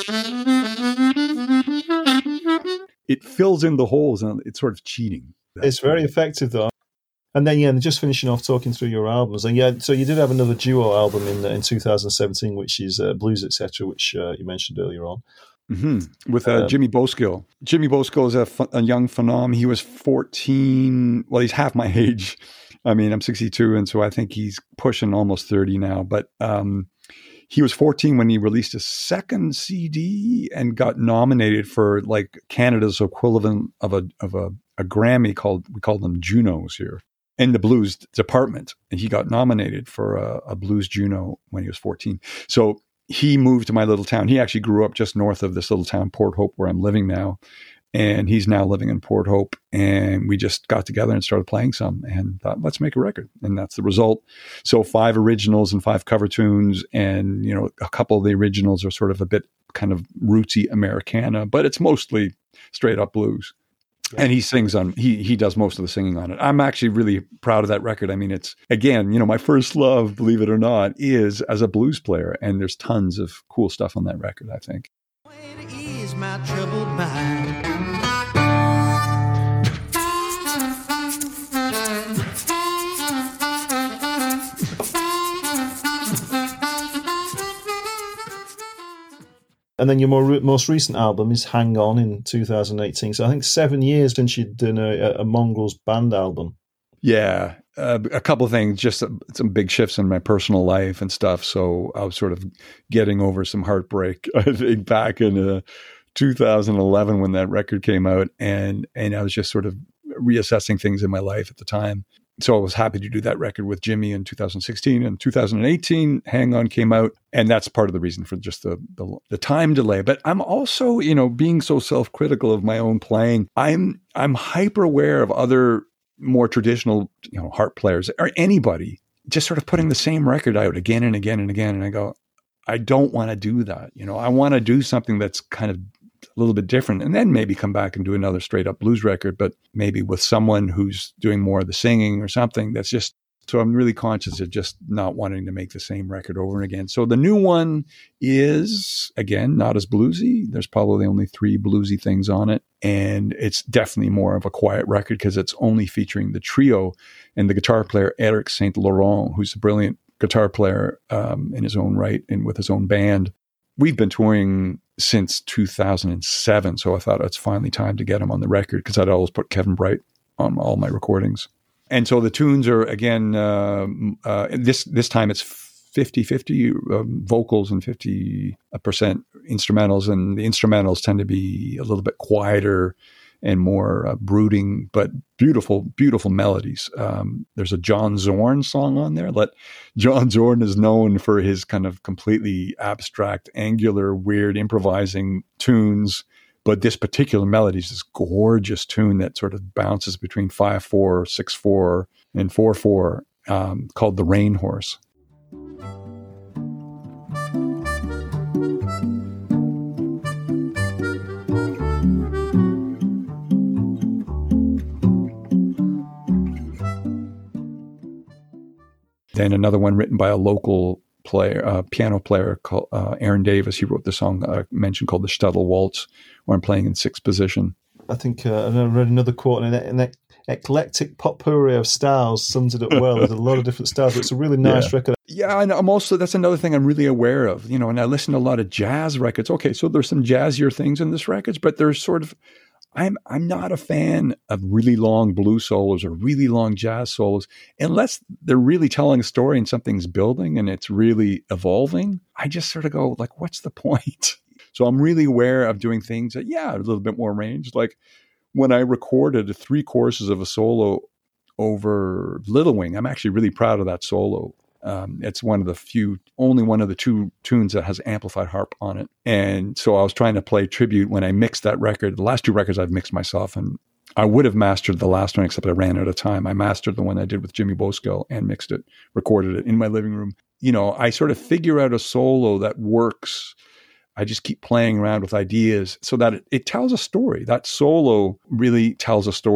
It fills in the holes, and it's sort of cheating. It's very effective, though. And then, yeah, just finishing off talking through your albums. And yeah, so you did have another duo album in in two thousand seventeen, which is uh, Blues, et cetera, which uh, you mentioned earlier on. Mm-hmm. With uh, um, Jimmy Boskill. Jimmy Boskill is a, a young phenom. He was fourteen. Well, he's half my age. I mean, I'm sixty-two, and so I think he's pushing almost thirty now. But um, he was fourteen when he released his second C D and got nominated for like Canada's equivalent of a of a, a Grammy called, we call them Junos here, in the blues department. And he got nominated for a, a blues Juno when he was fourteen. So he moved to my little town. He actually grew up just north of this little town, Port Hope, where I'm living now. And he's now living in Port Hope. And we just got together and started playing some and thought, let's make a record. And that's the result. So five originals and five cover tunes. And, you know, a couple of the originals are sort of a bit kind of rootsy Americana, but it's mostly straight up blues. Yeah. And he sings on, he he does most of the singing on it. I'm actually really proud of that record. I mean, it's, again, you know, my first love, believe it or not, is as a blues player. And there's tons of cool stuff on that record, I think. Ease my troubled mind. And then your more re- most recent album is Hang On in two thousand eighteen. So I think seven years since you'd done a, a Mongrels band album. Yeah, uh, a couple of things, just some, some big shifts in my personal life and stuff. So I was sort of getting over some heartbreak, I think, back in uh, two thousand eleven when that record came out. And, and I was just sort of reassessing things in my life at the time. So I was happy to do that record with Jimmy in two thousand sixteen. And two thousand eighteen, Hang On came out. And that's part of the reason for just the, the the time delay. But I'm also, you know, being so self-critical of my own playing, I'm I'm hyper aware of other more traditional, you know, harp players or anybody just sort of putting the same record out again and again and again. And I go, I don't want to do that. You know, I want to do something that's kind of a little bit different, and then maybe come back and do another straight up blues record, but maybe with someone who's doing more of the singing or something. That's just, so I'm really conscious of just not wanting to make the same record over and again. So the new one is, again, not as bluesy. There's probably only three bluesy things on it. And it's definitely more of a quiet record because it's only featuring the trio and the guitar player, Eric Saint Laurent, who's a brilliant guitar player um, in his own right and with his own band. We've been touring since two thousand seven, so I thought it's finally time to get him on the record because I'd always put Kevin Bright on all my recordings. And so the tunes are, again, uh, uh, this this time it's fifty-fifty um, vocals and fifty percent instrumentals, and the instrumentals tend to be a little bit quieter and more uh, brooding, but beautiful, beautiful melodies. Um, there's a John Zorn song on there. Let John Zorn is known for his kind of completely abstract, angular, weird, improvising tunes. But this particular melody is this gorgeous tune that sort of bounces between five four, six four, and four four, um, called The Rain Horse. Then another one written by a local player, uh, piano player called uh, Aaron Davis. He wrote the song I mentioned called the Shtetl Waltz, where I'm playing in sixth position. I think uh, I read another quote, an, an eclectic potpourri of styles sums it up well. There's a lot of different styles, but it's a really nice yeah. record. Yeah, and I'm also, that's another thing I'm really aware of, you know, and I listen to a lot of jazz records. Okay, so there's some jazzier things in this record, but there's sort of, I'm I'm not a fan of really long blues solos or really long jazz solos unless they're really telling a story and something's building and it's really evolving. I just sort of go like, what's the point? So I'm really aware of doing things that, yeah, a little bit more range. Like when I recorded three courses of a solo over Little Wing, I'm actually really proud of that solo. Um, it's one of the few, only one of the two tunes that has amplified harp on it. And so I was trying to play tribute when I mixed that record. The last two records I've mixed myself, and I would have mastered the last one, except I ran out of time. I mastered the one I did with Jimmy Boskill and mixed it, recorded it in my living room. You know, I sort of figure out a solo that works. I just keep playing around with ideas so that it, it tells a story. That solo really tells a story.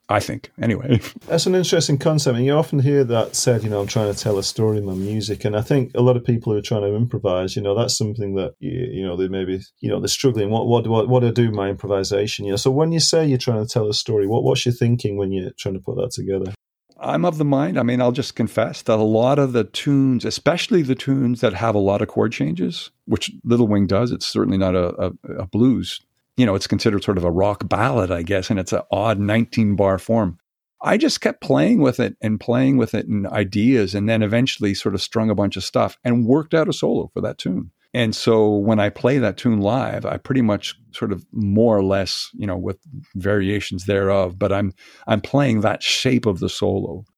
I think, anyway. That's an interesting concept. And you often hear that said, you know, I'm trying to tell a story in my music. And I think a lot of people who are trying to improvise, you know, that's something that, you, you know, they maybe, you know, they're struggling. What, what, what, what do I do with my improvisation? You know, so when you say you're trying to tell a story, what, what's your thinking when you're trying to put that together? I'm of the mind, I mean, I'll just confess that a lot of the tunes, especially the tunes that have a lot of chord changes, which Little Wing does, it's certainly not a, a, a blues. You know, it's considered sort of a rock ballad, I guess, and it's an odd nineteen bar form. I just kept playing with it and playing with it and ideas, and then eventually sort of strung a bunch of stuff and worked out a solo for that tune. And so when I play that tune live, I pretty much sort of more or less, you know, with variations thereof, but I'm I'm playing that shape of the solo.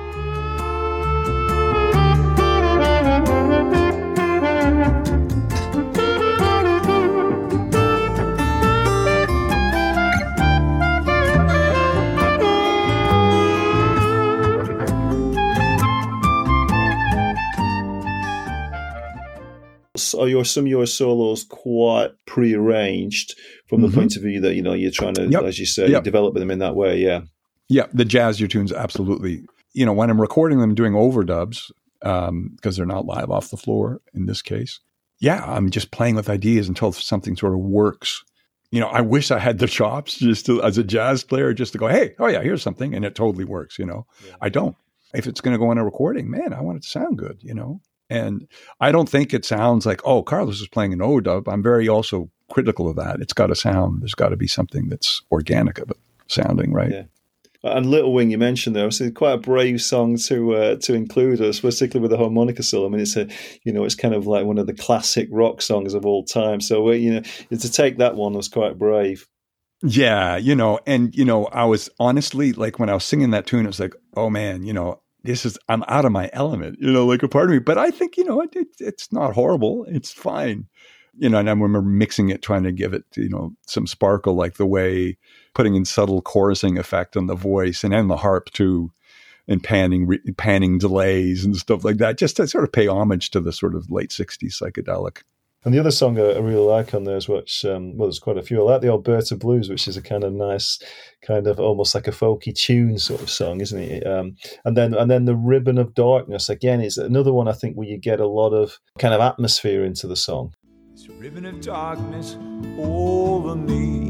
Are your some of your solos quite pre-arranged from the mm-hmm. point of view that, you know, you're trying to, yep. as you say, yep. develop them in that way? Yeah. Yeah. The jazzier tunes, absolutely. You know, when I'm recording them, doing overdubs, um, because they're not live off the floor in this case. Yeah. I'm just playing with ideas until something sort of works. You know, I wish I had the chops just to, as a jazz player, just to go, hey, oh yeah, here's something. And it totally works. You know, yeah. I don't. If it's going to go in a recording, man, I want it to sound good, you know? And I don't think it sounds like, oh, Carlos is playing an overdub. I'm very also critical of that. It's got to sound, there's got to be something that's organic of it sounding, right? Yeah. And Little Wing, you mentioned there, obviously quite a brave song to uh, to include us, particularly with the harmonica solo. I mean, it's a, you know, it's kind of like one of the classic rock songs of all time. So, you know, to take that one was quite brave. Yeah, you know, and, you know, I was honestly, like when I was singing that tune, it was like, oh man, you know, this is, I'm out of my element, you know, like a part of me, but I think, you know, it, it, it's not horrible. It's fine. You know, and I remember mixing it, trying to give it, you know, some sparkle, like the way putting in subtle chorusing effect on the voice and then the harp too, and panning, re, panning delays and stuff like that, just to sort of pay homage to the sort of late sixties psychedelic. And the other song I, I really like on there is which, um, well, there's quite a few. I like the Alberta Blues, which is a kind of nice, kind of almost like a folky tune sort of song, isn't it? Um, and then and then the Ribbon of Darkness, again, is another one I think where you get a lot of kind of atmosphere into the song. It's a ribbon of darkness over me.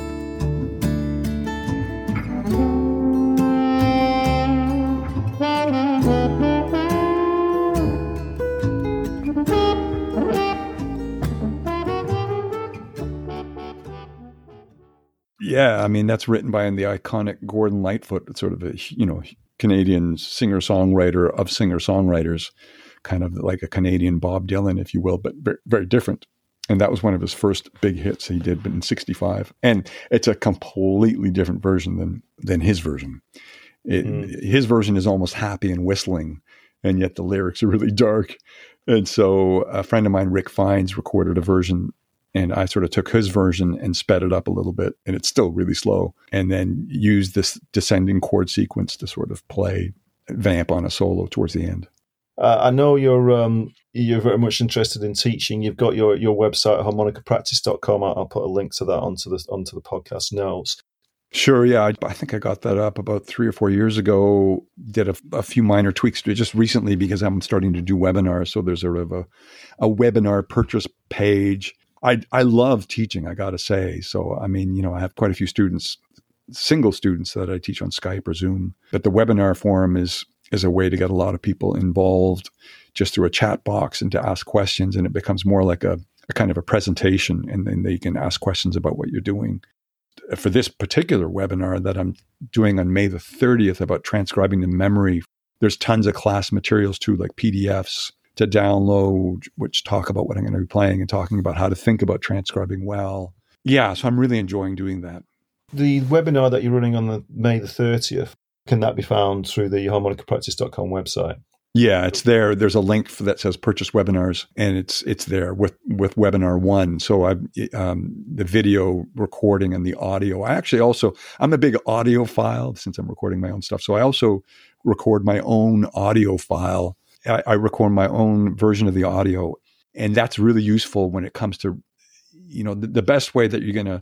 Yeah, I mean, that's written by the iconic Gordon Lightfoot, sort of a, you know, Canadian singer-songwriter of singer-songwriters, kind of like a Canadian Bob Dylan, if you will, but very, very different. And that was one of his first big hits he did, but in sixty-five. And it's a completely different version than than his version. It, mm. His version is almost happy and whistling, and yet the lyrics are really dark. And so a friend of mine, Rick Fiennes, recorded a version, and I sort of took his version and sped it up a little bit, and it's still really slow, and then used this descending chord sequence to sort of play vamp on a solo towards the end. Uh, I know you're um, you're very much interested in teaching. You've got your, your website, harmonica practice dot com. I'll, I'll put a link to that onto the onto the podcast notes. Sure, yeah. I, I think I got that up about three or four years ago. Did a, a few minor tweaks to it just recently because I'm starting to do webinars. So there's sort of a, a webinar purchase page. I I love teaching, I got to say. So, I mean, you know, I have quite a few students, single students that I teach on Skype or Zoom. But the webinar forum is is a way to get a lot of people involved just through a chat box and to ask questions. And it becomes more like a, a kind of a presentation, and then they can ask questions about what you're doing. For this particular webinar that I'm doing on May the thirtieth about transcribing the memory, there's tons of class materials too, like P D Fs to download, which talk about what I'm going to be playing and talking about how to think about transcribing well. Yeah, so I'm really enjoying doing that. The webinar that you're running on the May the thirtieth, can that be found through the harmonica practice dot com website? Yeah, it's there. There's a link for that says purchase webinars, and it's it's there with, with webinar one. So I um, the video recording and the audio. I actually also, I'm a big audio file since I'm recording my own stuff. So I also record my own audio file. I, I record my own version of the audio, and that's really useful when it comes to, you know, the, the best way that you're going to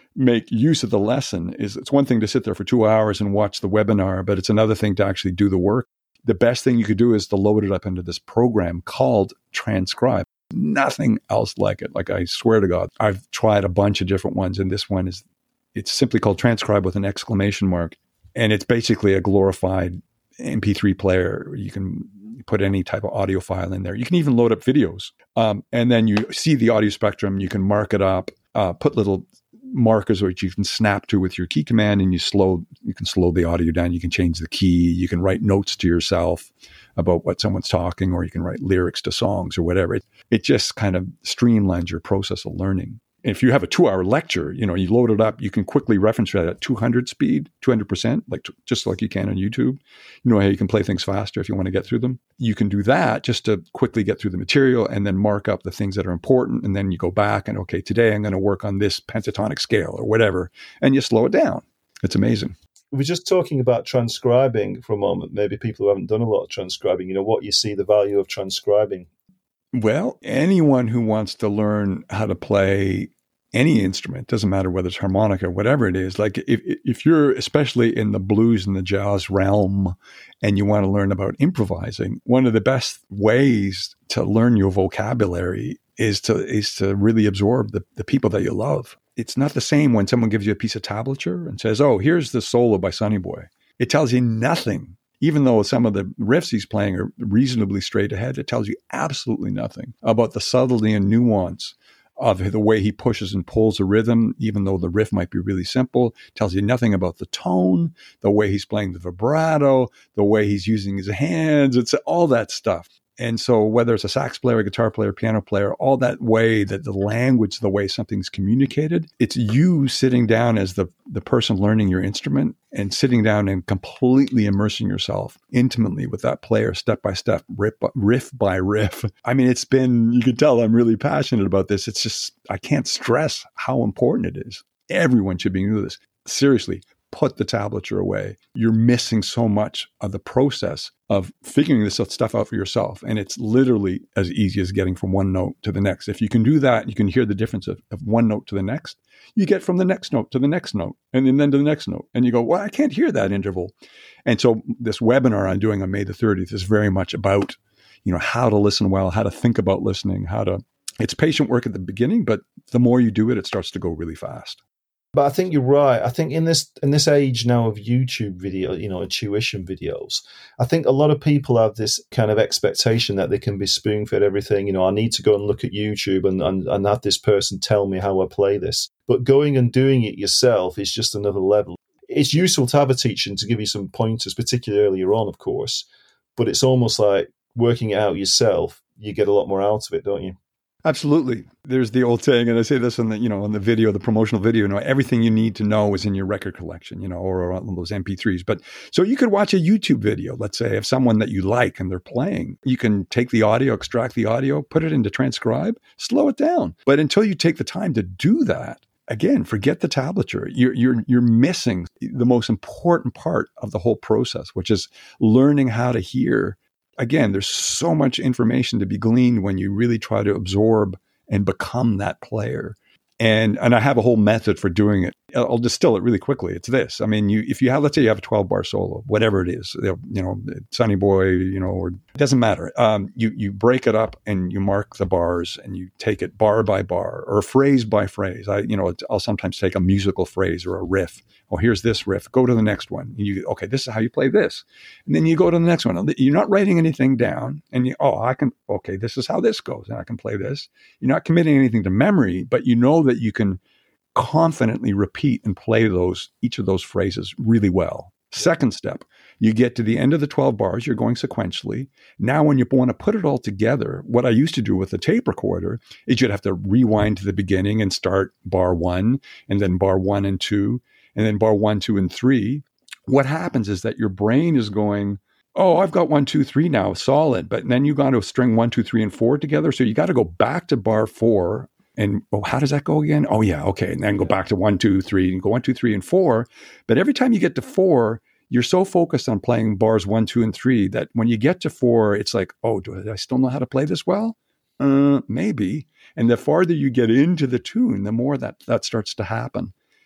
make use of the lesson is it's one thing to sit there for two hours and watch the webinar, but it's another thing to actually do the work. The best thing you could do is to load it up into this program called Transcribe. Nothing else like it. Like, I swear to God, I've tried a bunch of different ones, and this one is, it's simply called Transcribe with an exclamation mark. And it's basically a glorified M P three player. You can put any type of audio file in there. You can even load up videos. Um, and then you see the audio spectrum. You can mark it up, uh, put little markers which you can snap to with your key command, and you slow, you can slow the audio down. You can change the key. You can write notes to yourself about what someone's talking, or you can write lyrics to songs or whatever. It, it just kind of streamlines your process of learning. If you have a two-hour lecture, you know, you load it up, you can quickly reference that at two hundred speed, two hundred percent, like t- just like you can on YouTube. You know how you can play things faster if you want to get through them. You can do that just to quickly get through the material and then mark up the things that are important. And then you go back and, okay, today I'm going to work on this pentatonic scale or whatever, and you slow it down. It's amazing. We're just talking about transcribing for a moment. Maybe people who haven't done a lot of transcribing, you know, what you see the value of transcribing. Well, anyone who wants to learn how to play any instrument, doesn't matter whether it's harmonica or whatever it is, like if if you're especially in the blues and the jazz realm and you want to learn about improvising, one of the best ways to learn your vocabulary is to is to really absorb the, the people that you love. It's not the same when someone gives you a piece of tablature and says, oh, here's the solo by Sonny Boy. It tells you nothing. Even though some of the riffs he's playing are reasonably straight ahead, it tells you absolutely nothing about the subtlety and nuance of the way he pushes and pulls a rhythm, even though the riff might be really simple. It tells you nothing about the tone, the way he's playing the vibrato, the way he's using his hands. It's all that stuff. And so whether it's a sax player, a guitar player, piano player, all that way that the language, the way something's communicated, it's you sitting down as the, the person learning your instrument and sitting down and completely immersing yourself intimately with that player, step by step, riff, riff by riff. I mean, it's been, you can tell I'm really passionate about this. It's just, I can't stress how important it is. Everyone should be doing this. Seriously, put the tablature away. You're missing so much of the process of figuring this stuff out for yourself. And it's literally as easy as getting from one note to the next. If you can do that, you can hear the difference of, of one note to the next. You get from the next note to the next note, and then to the next note. And you go, well, I can't hear that interval. And so this webinar I'm doing on May the thirtieth is very much about, you know, how to listen well, how to think about listening, how to, it's patient work at the beginning, but the more you do it, it starts to go really fast. But I think you're right. I think in this in this age now of YouTube video, you know, tuition videos, I think a lot of people have this kind of expectation that they can be spoon-fed everything. You know, I need to go and look at YouTube and, and, and have this person tell me how I play this. But going and doing it yourself is just another level. It's useful to have a teacher and to give you some pointers, particularly earlier on, of course. But it's almost like working it out yourself. You get a lot more out of it, don't you? Absolutely. There's the old saying, and I say this in the, you know, in the video, the promotional video, you know, everything you need to know is in your record collection, you know, or on those M P threes. But so you could watch a YouTube video, let's say, of someone that you like and they're playing. You can take the audio, extract the audio, put it into Transcribe, slow it down. But until you take the time to do that, again, forget the tablature. You're, you're, you're missing the most important part of the whole process, which is learning how to hear. Again, there's so much information to be gleaned when you really try to absorb and become that player. And and I have a whole method for doing it. I'll distill it really quickly. It's this. I mean, you if you have, let's say you have a twelve bar solo, whatever it is, you know, Sonny Boy, you know, or it doesn't matter. Um, you you break it up and you mark the bars and you take it bar by bar or phrase by phrase. I, you know, I'll sometimes take a musical phrase or a riff. Oh, here's this riff. Go to the next one. And you, okay, this is how you play this. And then you go to the next one. You're not writing anything down. And you, oh, I can, okay, this is how this goes. And I can play this. You're not committing anything to memory, but you know that you can confidently repeat and play those, each of those phrases really well. Second step, you get to the end of the twelve bars, you're going sequentially. Now, when you want to put it all together, what I used to do with a tape recorder is you'd have to rewind to the beginning and start bar one, and then bar one and two, and then bar one, two, and three. What happens is that your brain is going, oh, I've got one, two, three now, solid. But then you got to string one, two, three, and four together. So you got to go back to bar four. And oh, how does that go again? Oh, yeah, okay. And then go back to one, two, three, and go one, two, three, and four. But every time you get to four, you're so focused on playing bars one, two, and three that when you get to four, it's like, oh, do I still know how to play this well? Uh, maybe. And the farther you get into the tune, the more that that starts to happen.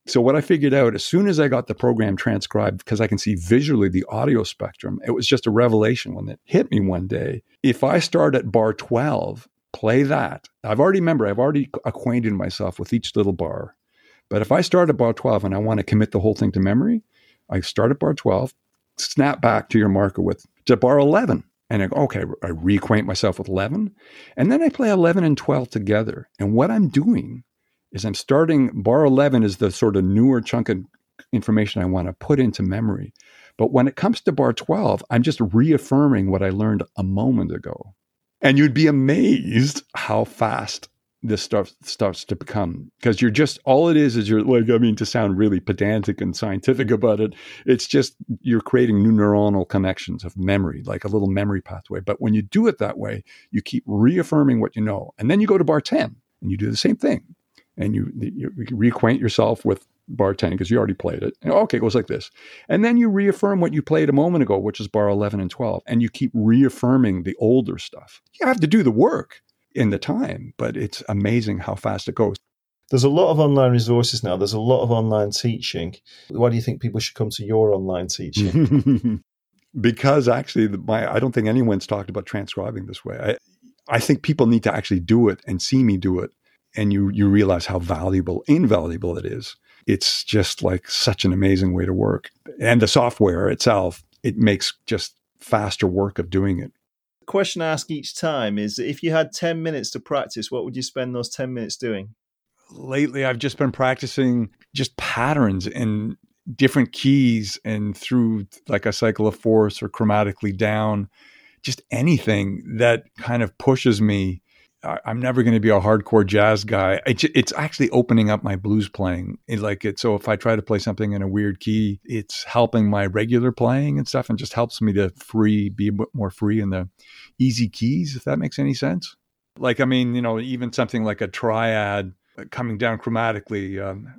So what I figured out, as soon as I got the program transcribed, because I can see visually the audio spectrum, it was just a revelation when it hit me one day. If I start at bar twelve, play that. I've already, remember, I've already acquainted myself with each little bar. But if I start at bar twelve and I want to commit the whole thing to memory, I start at bar twelve, snap back to your marker with to bar eleven. And I go, okay, I reacquaint myself with eleven. And then I play eleven and twelve together. And what I'm doing is I'm starting, bar eleven is the sort of newer chunk of information I want to put into memory. But when it comes to bar twelve, I'm just reaffirming what I learned a moment ago. And you'd be amazed how fast this stuff starts to become, because you're just, all it is is you're like, I mean, to sound really pedantic and scientific about it, it's just, you're creating new neuronal connections of memory, like a little memory pathway. But when you do it that way, you keep reaffirming what you know. And then you go to bar ten and you do the same thing. And you, you reacquaint yourself with bar ten because you already played it. And, okay, it goes like this. And then you reaffirm what you played a moment ago, which is bar eleven and twelve. And you keep reaffirming the older stuff. You have to do the work in the time, but it's amazing how fast it goes. There's a lot of online resources now. There's a lot of online teaching. Why do you think people should come to your online teaching? Because actually, my, I don't think anyone's talked about transcribing this way. I, I think people need to actually do it and see me do it. And you you realize how valuable, invaluable it is. It's just like such an amazing way to work. And the software itself, it makes just faster work of doing it. The question I ask each time is, if you had ten minutes to practice, what would you spend those ten minutes doing? Lately, I've just been practicing just patterns in different keys and through like a cycle of fourths or chromatically down, just anything that kind of pushes me. I'm never going to be a hardcore jazz guy. It's actually opening up my blues playing. It like it. So if I try to play something in a weird key, it's helping my regular playing and stuff, and just helps me to free, be a bit more free in the easy keys, if that makes any sense. Like, I mean, you know, even something like a triad coming down chromatically. Um,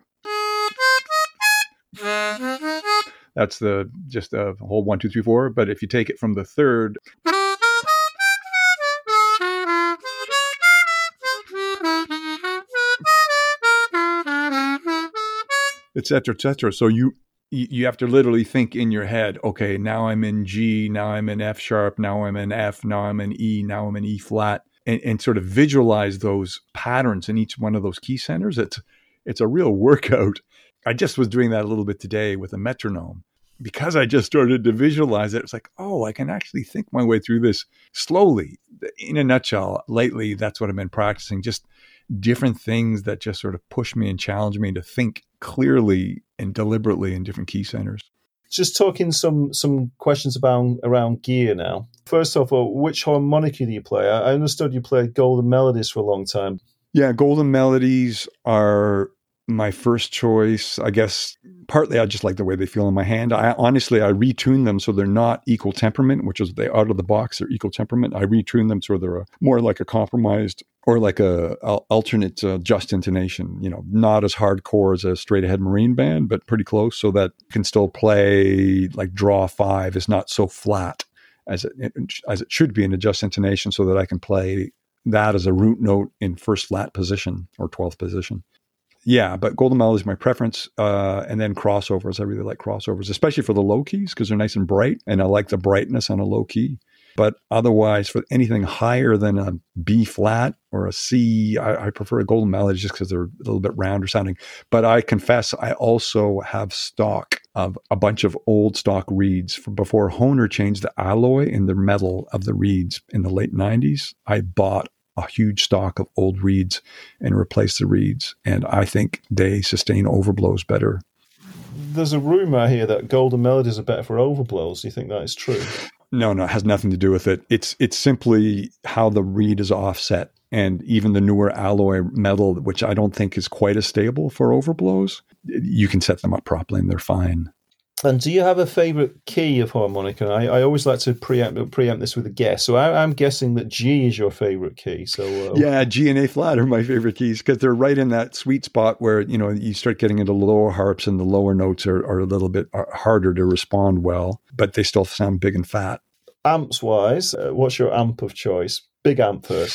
that's the just a whole one, two, three, four. But if you take it from the third, et cetera, et cetera. So you you have to literally think in your head, okay, now I'm in G, now I'm in F sharp, now I'm in F, now I'm in E, now I'm in E flat, and, and sort of visualize those patterns in each one of those key centers. It's it's a real workout. I just was doing that a little bit today with a metronome. Because I just started to visualize it, it's like, oh, I can actually think my way through this slowly. In a nutshell, lately, that's what I've been practicing. Just different things that just sort of push me and challenge me to think clearly and deliberately in different key centers. Just talking some some questions about around gear now. First off, which harmonica do you play? I understood you played Golden Melodies for a long time. Yeah, Golden Melodies are my first choice. I guess partly I just like the way they feel in my hand. I honestly, I retune them so they're not equal temperament, which is they out of the box, they're equal temperament. I retune them so they're a, more like a compromised or like a, a alternate uh, just intonation, you know, not as hardcore as a straight ahead Marine band, but pretty close, so that can still play like draw five is not so flat as it, as it should be in a just intonation, so that I can play that as a root note in first flat position or twelfth position. Yeah, but Golden Melody is my preference. Uh, and then crossovers. I really like crossovers, especially for the low keys because they're nice and bright. And I like the brightness on a low key. But otherwise, for anything higher than a B flat or a C, I, I prefer a Golden Melody just because they're a little bit rounder sounding. But I confess, I also have stock of a bunch of old stock reeds from before Hohner changed the alloy in the metal of the reeds in the late nineties. I bought a huge stock of old reeds and replace the reeds. And I think they sustain overblows better. There's a rumor here that Golden Melodies are better for overblows. Do you think that is true? No, no, it has nothing to do with it. It's it's simply how the reed is offset. And even the newer alloy metal, which I don't think is quite as stable for overblows, you can set them up properly and they're fine. And do you have a favorite key of harmonica? I, I always like to preempt, preempt this with a guess. So I, I'm guessing that G is your favorite key. So uh, yeah, G and A flat are my favorite keys because they're right in that sweet spot where, you know, you start getting into lower harps and the lower notes are, are a little bit harder to respond well, but they still sound big and fat. Amps wise, uh, what's your amp of choice? Big amp first.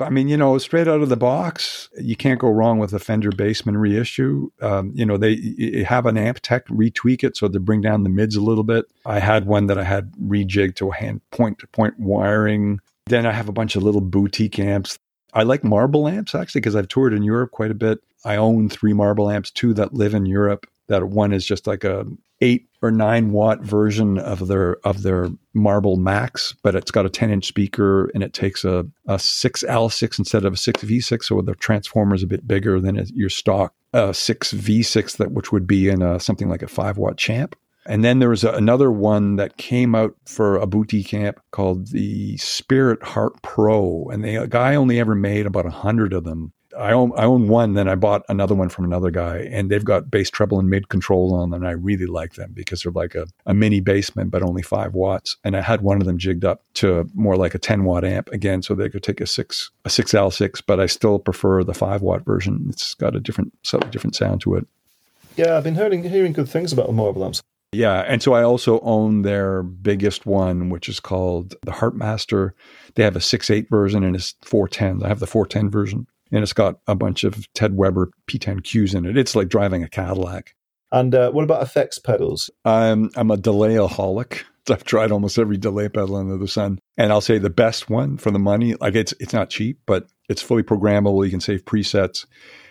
I mean, you know, straight out of the box, you can't go wrong with a Fender Bassman reissue. Um, you know, they you have an amp tech retweak it so to bring down the mids a little bit. I had one that I had rejigged to a hand point-to-point wiring. Then I have a bunch of little boutique amps. I like marble amps, actually, because I've toured in Europe quite a bit. I own three marble amps, two that live in Europe. That one is just like a eight or nine watt version of their of their Marble Max, but it's got a ten inch speaker and it takes a, a six L six instead of a six V six, so the transformer is a bit bigger than your stock uh, six V six, that which would be in a, something like a five watt Champ. And then there was a, another one that came out for a boutique amp called the Spirit Heart Pro, and the guy only ever made about a hundred of them. I own I own one, then I bought another one from another guy, and they've got bass, treble, and mid controls on them, and I really like them because they're like a, a mini Bassman, but only five watts. And I had one of them jigged up to more like a ten watt amp again, so they could take a six a six L six, but I still prefer the five watt version. It's got a different slightly different sound to it. Yeah, I've been hearing hearing good things about the Marble amps. Yeah, and so I also own their biggest one, which is called the Heartmaster. They have a six eight version and it's four ten. I have the four ten version. And it's got a bunch of Ted Weber P ten Qs in it. It's like driving a Cadillac. And uh, what about effects pedals? I'm, I'm a delay-aholic. I've tried almost every delay pedal under the sun. And I'll say the best one for the money, like it's it's not cheap, but it's fully programmable. You can save presets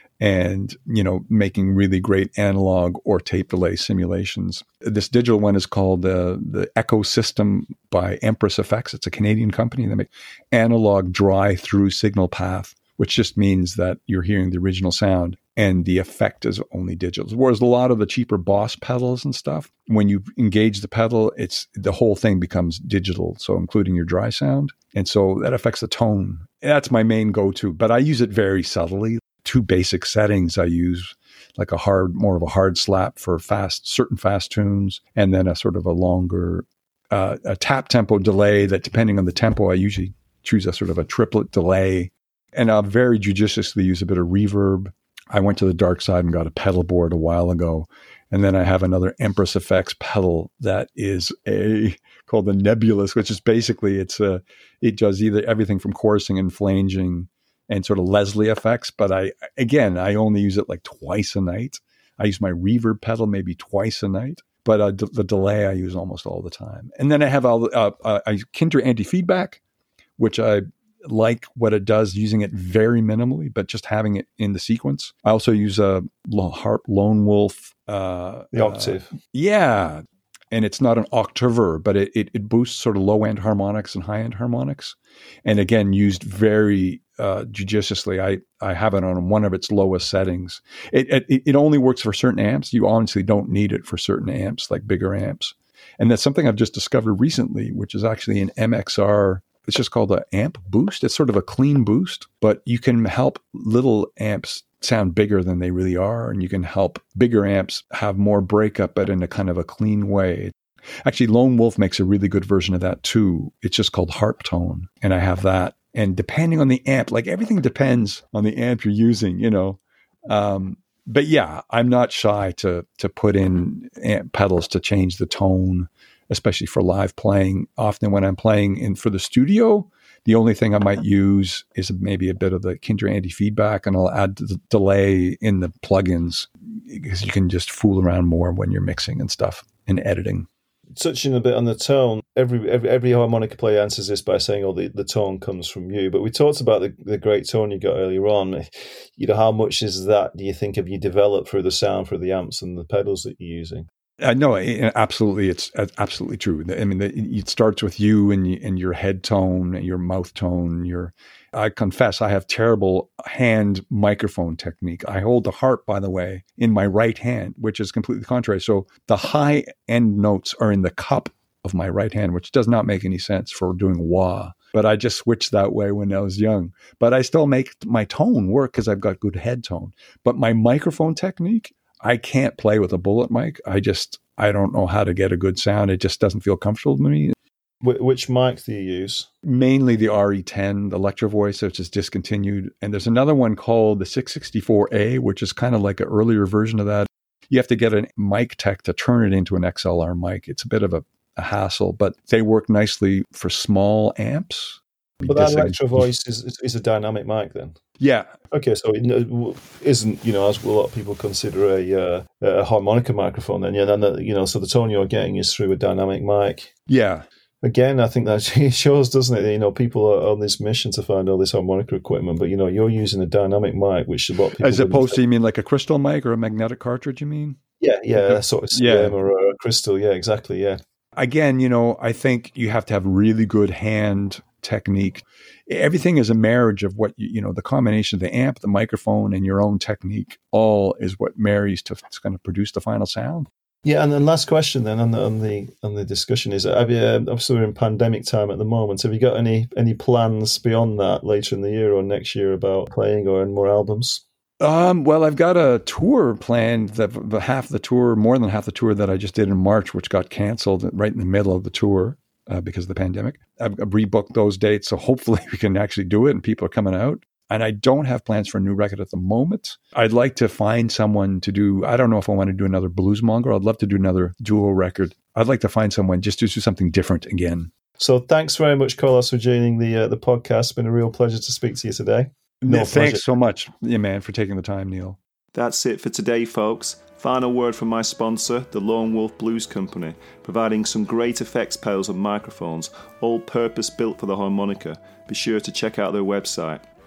and, you know, making really great analog or tape delay simulations. This digital one is called uh, the Echo System by Empress Effects. It's a Canadian company that make analog dry-through signal path, which just means that you're hearing the original sound and the effect is only digital. Whereas a lot of the cheaper Boss pedals and stuff, when you engage the pedal, it's the whole thing becomes digital, so including your dry sound. And so that affects the tone. That's my main go-to, but I use it very subtly. Two basic settings I use, like a hard, more of a hard slap for fast, certain fast tunes, and then a sort of a longer, uh, a tap tempo delay that depending on the tempo, I usually choose a sort of a triplet delay. And I'll very judiciously use a bit of reverb. I went to the dark side and got a pedal board a while ago. And then I have another Empress Effects pedal that is a called the Nebulous, which is basically, it's a, it does either everything from chorusing and flanging and sort of Leslie effects. But I, again, I only use it like twice a night. I use my reverb pedal maybe twice a night. But uh, d- the delay I use almost all the time. And then I have all, uh, uh, I Kinter anti-feedback, which I like what it does, using it very minimally, but just having it in the sequence. I also use a Harp Lone Wolf. Uh, the octave. Uh, yeah. And it's not an octaver, but it, it, it boosts sort of low-end harmonics and high-end harmonics. And again, used very uh, judiciously. I, I have it on one of its lowest settings. It, it it only works for certain amps. You honestly don't need it for certain amps, like bigger amps. And that's something I've just discovered recently, which is actually an M X R. It's just called an amp boost. It's sort of a clean boost, but you can help little amps sound bigger than they really are. And you can help bigger amps have more breakup, but in a kind of a clean way. Actually, Lone Wolf makes a really good version of that too. It's just called Harp Tone. And I have that. And depending on the amp, like everything depends on the amp you're using, you know. Um, but yeah, I'm not shy to to put in amp pedals to change the tone, especially for live playing. Often when I'm playing in for the studio, the only thing I might use is maybe a bit of the Kinter anti-feedback, and I'll add the delay in the plugins because you can just fool around more when you're mixing and stuff and editing. Touching a bit on the tone, every every, every harmonica player answers this by saying, "Oh, the, the tone comes from you." But we talked about the, the great tone you got earlier on. You know, how much is that, do you think, have you developed through the sound, through the amps and the pedals that you're using? Uh, no, it, absolutely. It's absolutely true. I mean, it starts with you and, you and your head tone, your mouth tone. Your, I confess, I have terrible hand microphone technique. I hold the harp, by the way, in my right hand, which is completely contrary. So the high end notes are in the cup of my right hand, which does not make any sense for doing wah. But I just switched that way when I was young. But I still make my tone work because I've got good head tone. But my microphone technique, I can't play with a bullet mic. I just, I don't know how to get a good sound. It just doesn't feel comfortable to me. Wh- which mic do you use? Mainly the R E ten, the Electro Voice, which is discontinued. And there's another one called the six sixty-four A, which is kind of like an earlier version of that. You have to get a mic tech to turn it into an X L R mic. It's a bit of a, a hassle, but they work nicely for small amps. But that Electro Voice is, is is a dynamic mic then? Yeah. Okay, so it isn't, you know, as a lot of people consider a uh, a harmonica microphone then, yeah, then, the, you know, so the tone you're getting is through a dynamic mic. Yeah. Again, I think that shows, doesn't it? You know, people are on this mission to find all this harmonica equipment, but, you know, you're using a dynamic mic, which a lot of people... As opposed to, you mean like a crystal mic or a magnetic cartridge, you mean? Yeah, yeah, okay. Sort of C M yeah. or a crystal, yeah, exactly, yeah. Again, you know, I think you have to have really good hand technique. Everything is a marriage of what, you, you know, the combination of the amp, the microphone, and your own technique, all is what marries to it's going to produce the final sound. Yeah, and then last question then on the on the on the discussion is: have you, uh, obviously we're in pandemic time at the moment. Have you got any any plans beyond that later in the year or next year about playing or any more albums? Um, well, I've got a tour planned, that the half the tour, more than half the tour that I just did in March, which got canceled right in the middle of the tour uh, because of the pandemic. I've, I've rebooked those dates, so hopefully we can actually do it and people are coming out. And I don't have plans for a new record at the moment. I'd like to find someone to do, I don't know if I want to do another Bluesmonger. I'd love to do another duo record. I'd like to find someone just to do something different again. So thanks very much, Carlos, for joining the uh, the podcast. It's been a real pleasure to speak to you today. No, thanks pleasure. so much, yeah, man, for taking the time, Neil. That's it for today, folks. Final word from my sponsor, the Lone Wolf Blues Company, providing some great effects pedals and microphones, all purpose-built for the harmonica. Be sure to check out their website.